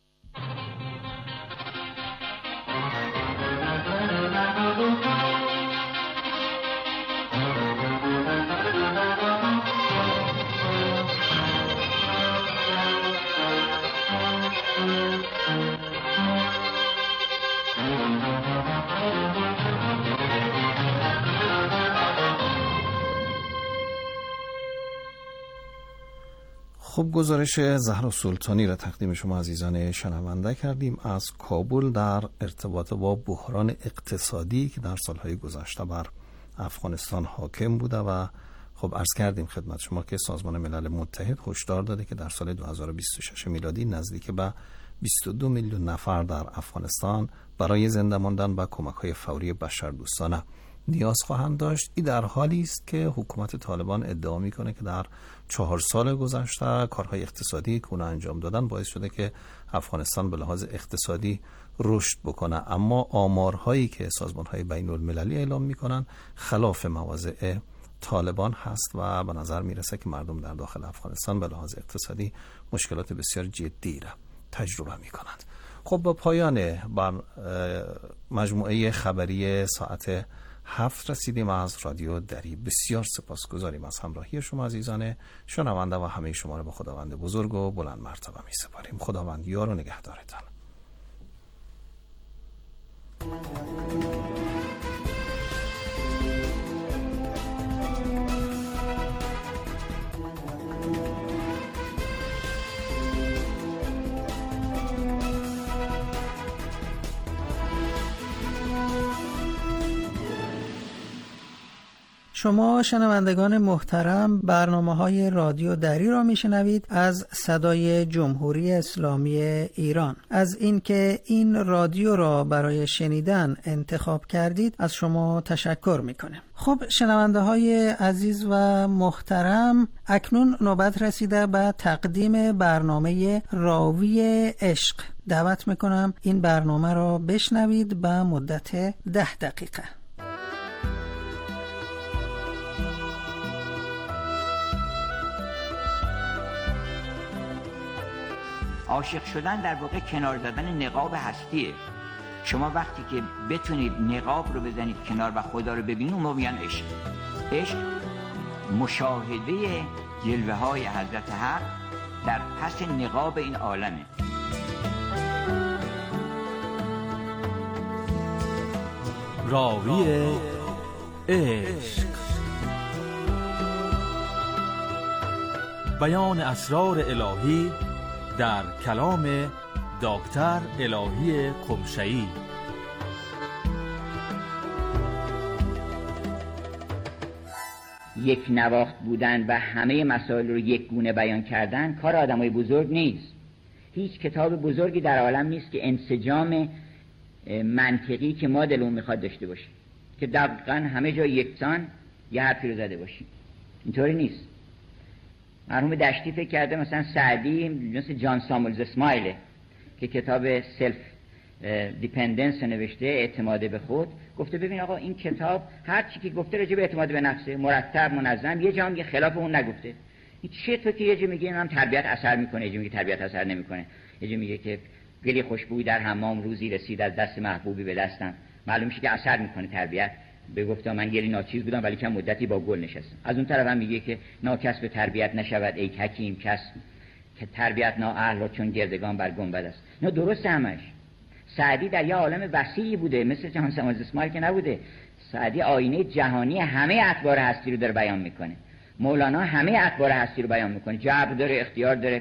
خب گزارش زهرا سلطانی را تقدیم شما عزیزان شنونده کردیم از کابل در ارتباط با بحران اقتصادی که در سالهای گذشته بر افغانستان حاکم بوده و خب عرض کردیم خدمت شما که سازمان ملل متحد هشدار داده که در سال دو هزار و بیست و شش میلادی نزدیک به بیست و دو میلیون نفر در افغانستان برای زنده ماندن و کمک‌های فوری بشردوستانه نیاز خواهند داشت. این در حالی است که حکومت طالبان ادعا میکنه که در چهار سال گذشته کارهای اقتصادی که اونا انجام دادن باعث شده که افغانستان به لحاظ اقتصادی رشد بکنه، اما آمارهایی که سازمانهای بین المللی اعلام میکنن خلاف مواضع طالبان هست و به نظر میرسه که مردم در داخل افغانستان به لحاظ اقتصادی مشکلات بسیار جدی را تجربه میکنند. خب با پایان بر مجموعه خبری ساعت هفت رسیدیم از رادیو دری. بسیار سپاسگزاریم از همراهی شما عزیزان شنونده و همه شما رو به خداوند بزرگ و بلند مرتبه می سپاریم. خداوند یار و نگهدارتان. شما شنوندگان محترم برنامه‌های رادیو دری را میشنوید از صدای جمهوری اسلامی ایران. از اینکه این رادیو را برای شنیدن انتخاب کردید از شما تشکر میکنم. خب شنونده های عزیز و محترم، اکنون نوبت رسیده به تقدیم برنامه راوی عشق. دعوت میکنم این برنامه را بشنوید به مدت ده دقیقه. عاشق شدن در واقع کنار زدن نقاب هستیه. شما وقتی که بتونید نقاب رو بزنید کنار و خدا رو ببینید، اون موقع میگن عشق. عشق مشاهده جلوه های حضرت حق در پس نقاب این عالمه. راوی عشق، بیان اسرار الهی در کلام دکتر الهی قمشه‌ای. یک نواخت بودن و همه مسائل رو یک گونه بیان کردن کار آدمای بزرگ نیست. هیچ کتاب بزرگی در عالم نیست که انسجام منطقی که ما دلمون میخواد داشته باشه، که دقیقاً همه جا یکسان یه حرفی رو زده باشه. اینطوری نیست. مرحوم دشتی فکر کرده مثلا سعدی مثل جان ساموئلز اسمایل که کتاب سلف دیپندنس نوشته، اعتماد به خود، گفته ببین آقا این کتاب هر چی که گفته راجع به اعتماد به نفسه، مرتب منظم، یه جا هم خلاف اون نگفته. این چه تو که یه جا میگه هم تربیت اثر میکنه، یه جا میگه تربیت اثر نمیکنه، یه جا میگه که گلی خوشبوی در حمام روزی رسید از دست محبوبی به دستم. معلوم میشه که اثر میکنه تربیت. به گفته من گلی ناچیز بودم ولی کم مدتی با گل نشستم. از اون طرف هم میگه که ناکس به تربیت نشود ای حکیم کس، که تربیت نااهل را چون گردگان بر گنبد است. نه درسته همش. سعدی در یه عالم وسیعی بوده، مثل جان ساموئلز اسمایل که نبوده. سعدی آینه جهانی همه اطوار هستی رو داره بیان میکنه. مولانا همه اطوار هستی رو بیان میکنه. جبر داره، اختیار داره.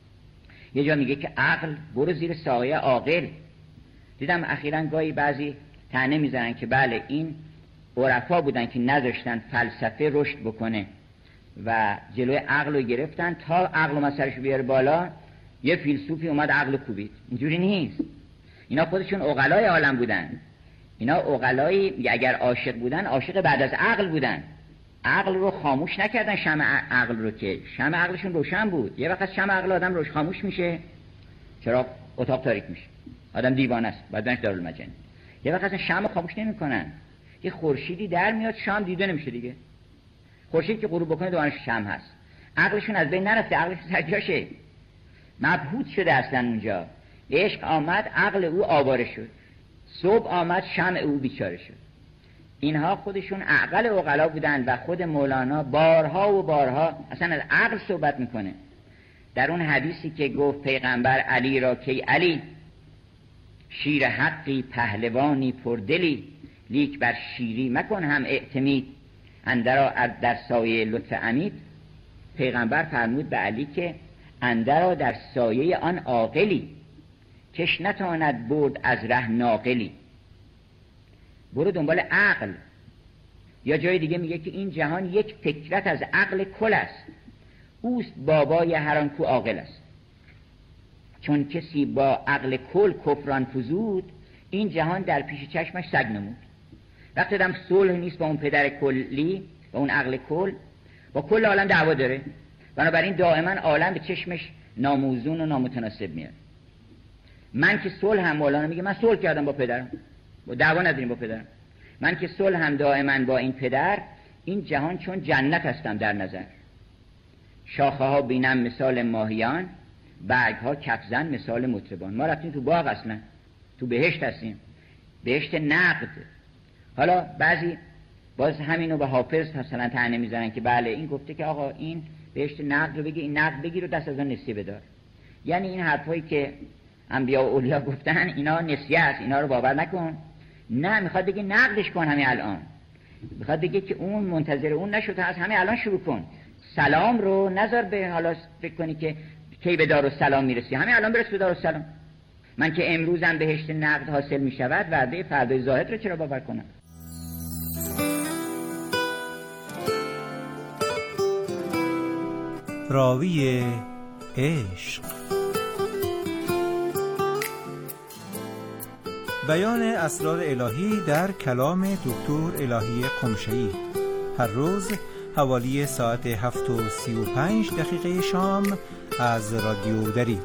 یه جا میگه که عقل برو زیر سایه عاقل. دیدم اخیراً گاهی بعضی طعنه میزنن که بله این عرفا بودن که نذاشتن فلسفه رشد بکنه و جلوی عقل رو گرفتن تا عقل مسئله‌شو بیاره بالا. یه فیلسوفی اومد عقل کوبید. اینجوری نیست. اینا خودشون عقلای عالم بودن. اینا عقلایی اگر عاشق بودن عاشق بعد از عقل بودن. عقل رو خاموش نکردن، شمع عقل رو، که شمع عقلشون روشن بود. یه وقت شمع عقل آدم روش خاموش میشه، چرا اتاق تاریک میشه، آدم دیوانه است، بعد بنش دارالمجانین. یه وقت اصلا شمع خاموش نمیکنن. یه خورشیدی در میاد شام دیده نمیشه دیگه. خورشید که غروب بکنه دوباره شمع هست. عقلشون از بین نرفته، عقلشون سر جاشه، مبهوت شده اصلا اونجا. عشق آمد عقل او آواره شد، صبح آمد شمع او بیچاره شد. اینها خودشون عقل عقلا بودن و خود مولانا بارها و بارها اصلا از عقل صحبت میکنه. در اون حدیثی که گفت پیغمبر علی را که علی شیر حقی پهلوانی پردلی، لیک بر شیری مکن هم اعتمید اندرا در سایه لطف عمید. پیغمبر فرمود به علی که اندرا در سایه آن عاقلی، کش نتاند برد از ره ناقلی. برو دنبال عقل. یا جای دیگه میگه که این جهان یک فکرت از عقل کل است، اوست بابای هر آن کو عاقل است. چون کسی با عقل کل کفران فزود، این جهان در پیش چشمش سگ نمود. وقتی دم صلح نیست با اون پدر کلی، با اون عقل کل، با کل عالم دعوا داره، بنابراین دائما عالم به چشمش ناموزون و نامتناسب میاد. من که صلح هم، مولانا میگه من صلح کردم با پدرم، با دعوا نداریم با پدرم. من که صلح هم دائما با این پدر، این جهان چون جنت هستم در نظر. شاخه ها بینم مثال ماهیان، برگ ها کفزن مثال مطربان. ما رفتیم تو باغ، اصلا تو بهشت هستیم، بهشت نقد. حالا بعضی باز همینو به حافظ مثلا طعنه میزنن که بله این گفته که آقا این بهشت نقد رو بگی، این نقد بگیر و دست از آن نسیه بدار. یعنی این حرفایی که انبیا و اولیا گفتن اینا نسیه است، اینا رو باور نکن. نه، میخواد بگه نقدش کن همین الان، میخواد بگه که اون منتظر اون نشو، تا از همین الان شروع کن. سلام رو نذار به حالا فکر کنی که کی به دار و سلام میرسی، همین الان برس به دار و سلام. من که امروزم بهشت نقد حاصل میشود وعده فردای زاهد رو چرا باور کنم؟ راوی عشق، بیان اسرار الهی در کلام دکتر الهی قمشه‌ای، هر روز حوالی ساعت هفت و سی و پنج دقیقه شام از رادیو دری.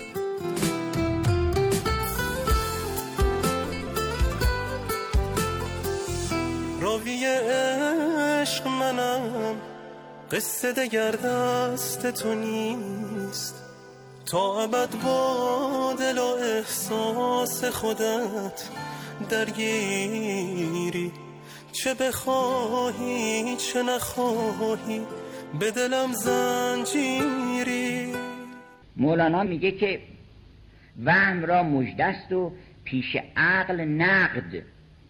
راوی عشق منم، قصه دگر دست تو نیست، تا ابد با دل و احساس خودت درگیری، چه بخواهی چه نخواهی به دلم زنجیری. مولانا میگه که وهم را مژدست و پیش عقل نقد.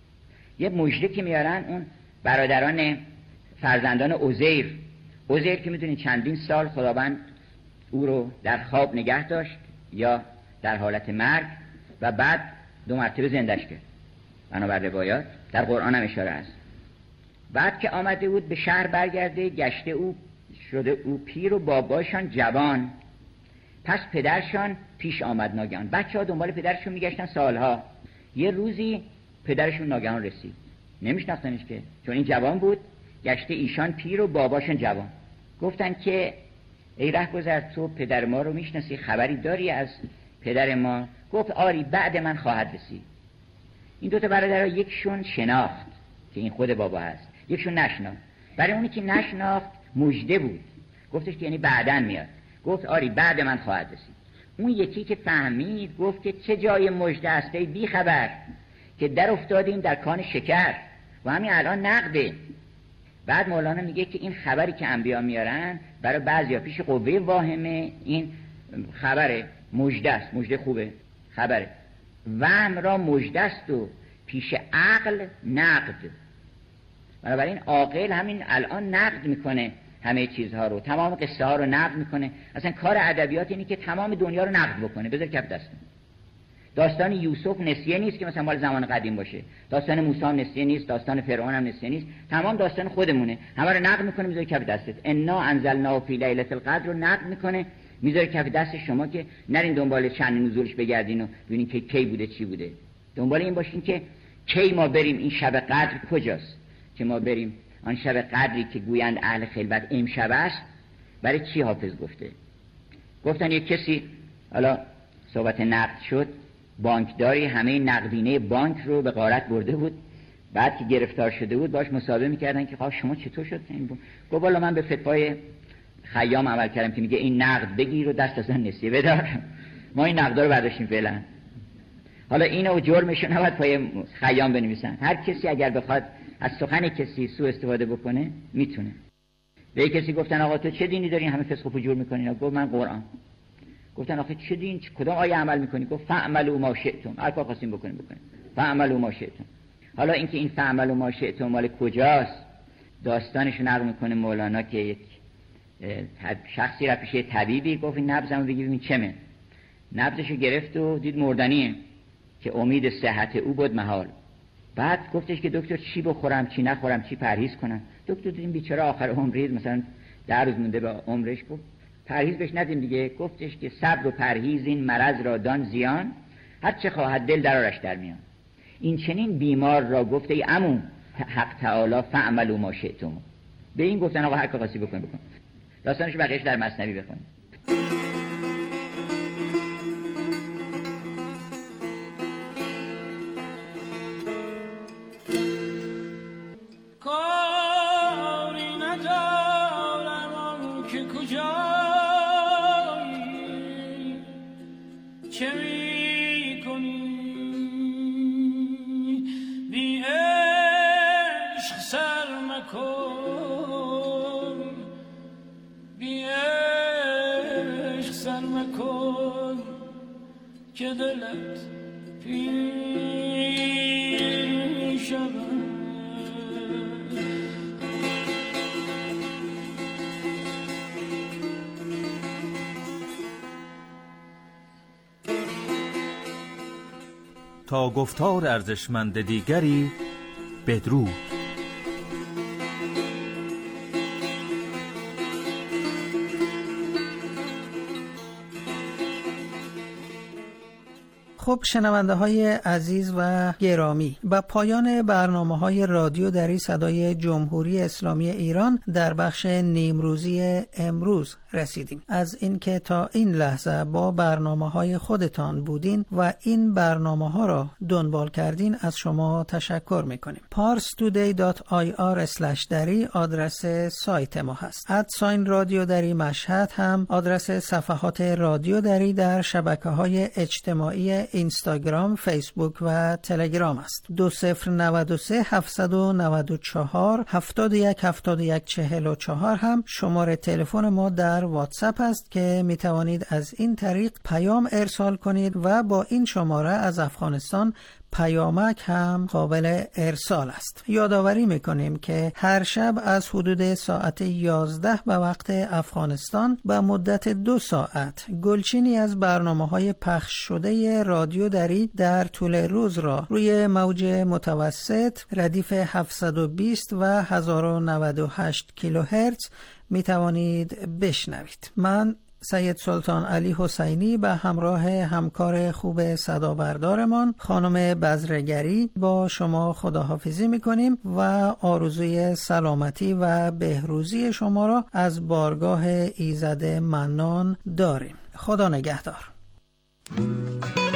یه مژده که میارن اون برادران فرزندان عزیر، عزیر که میدونید چندین سال خداوند او رو در خواب نگه داشت یا در حالت مرگ و بعد دو مرتبه زندش کرد، بنابر روایات در قرآن هم اشاره است. بعد که آمده بود به شهر برگرده، گشته او شده او پیر و باباشان جوان. پس پدرشان پیش آمد ناگهان. بچه ها دنبال پدرشون میگشتن سالها. یه روزی پدرشون ناگهان رسید، نمیشناختنش که، چون این جوان بود. گشته ایشان پیر و باباشان جوان. گفتن که ای رهگذر، تو پدر ما رو میشناسی؟ خبری داری از پدر ما؟ گفت آری، بعد من خواهد رسید. این دوتا برادرها یکشون شناخت که این خود بابا هست، یکشون نشناخت. برای اونی که نشناخت مژده بود، گفتش که یعنی بعدن میاد. گفت آری، بعد من خواهد رسید. اون یکی که فهمید گفت که چه جای مژده است ای بی خبر، که در افتادیم در کان شکر و همین الان نقده. بعد مولانا میگه که این خبری که انبیا میارن برای بعضیا پیش قوه واهمه، این خبره مژده است، مژده خوبه، خبره. وهم را مژده است و پیش عقل نقد. بنابراین عاقل همین الان نقد میکنه همه چیزها رو، تمام قصه ها رو نقد میکنه. اصلا کار ادبیات اینه که تمام دنیا رو نقد بکنه، بذار کف دست. داستان یوسف نسیه نیست که مثلا مال زمان قدیم باشه، داستان موسی هم نسیه نیست، داستان فرعون هم نسیه نیست، تمام داستان خودمونه، همه رو نقد میکنه میذاره کف دستت. انا انزلنا فی لیلة القدر رو نقد میکنه میذاره کف دست شما که نرین دنبال چند نزولش بگردین و ببینین که کی بوده چی بوده. دنبال این باشین که کی ما بریم، این شب قدر کجاست که ما بریم آن شب قدری که گویند اهل خلوت امشب است. برای چی حافظ گفته؟ گفتن یک کسی، حالا صحبت نقد شد، بانکداری همه نقدینه بانک رو به غارت برده بود. بعد که گرفتار شده بود باش مصاحبه میکردن که خواهد شما چطور شد این بود؟ گفت والا من به فتوای خیام عمل کردم که میگه این نقد بگیر و دست از آن نسیه بدار. ما این نقدا رو برداشتیم فعلا. حالا اینو جرمش نباید پای خیام بنویسن. هر کسی اگر بخواد از سخن کسی سوء استفاده بکنه میتونه. به کسی گفتن آقا تو چه دینی داری همه فسق و فجور میکنی؟ گفت من قرآن. گفتن آخه چه دین، کدام آیه عمل میکنی؟ گفت فعملوا ما شئتم، هر کار خواستین بکنین بکنین، فعملوا ما شئتم. حالا اینکه این فعملوا ما شئتم مال کجاست؟ داستانش نقل میکنه مولانا که یک شخصی را پیش طبیبی گفت این نبضمو بگیر ببین چمه. نبضشو گرفت و دید مردنیه، که امید صحت او بود محال. بعد گفتش که دکتر چی بخورم چی نخورم چی پرهیز کنم؟ دکتر دیدیم بیچاره آخر عمرش مثلا ده روز مونده به عمرش، گفت پرهیز بهش ندیم دیگه. گفتش که صبر و پرهیز این مرض را دان زیان، هر چه خواهد دل درارش در میان. این چنین بیمار را گفته ای عمو حق تعالی فعملوا ما شئتم. به این گفتن آقا هر کاری خاصی بکن بکن. داستانش بقیه‌اش در مثنوی بخونید. Sir دلت پیشم تا گفتار ارزشمند دیگری بدرود. خب شنونده های عزیز و گرامی، با پایان برنامه های رادیو دری صدای جمهوری اسلامی ایران در بخش نیمروزی امروز رسیدیم. از اینکه تا این لحظه با برنامه های خودتان بودین و این برنامه ها را دنبال کردین از شما تشکر میکنیم. پارس تودی دات آی آر اسلش دری آدرس سایت ما هست. ادساین رادیو دری مشهد هم آدرس صفحات رادیو دری در شبکه های اجتماعی اینستاگرام، فیسبوک و تلگرام است. دو صفر نود و سه هفتصد و نود و چهار هفتاد و یک هفتاد و یک چهل و چهار هم شماره تلفن ما در واتساپ است که می توانید از این طریق پیام ارسال کنید و با این شماره از افغانستان پیامک هم قابل ارسال است. یادآوری میکنیم که هر شب از حدود ساعت یازده به وقت افغانستان به مدت دو ساعت گلچینی از برنامه‌های پخش شده رادیو دری در طول روز را روی موج متوسط ردیف هفتصد و بیست و هزار و نود و هشت کیلوهرتز می توانید بشنوید. من سید سلطان علی حسینی به همراه همکار خوب صدا بردارمان خانم بزرگری با شما خداحافظی میکنیم و آرزوی سلامتی و بهروزی شما را از بارگاه ایزد منان داریم. خدا نگهدار.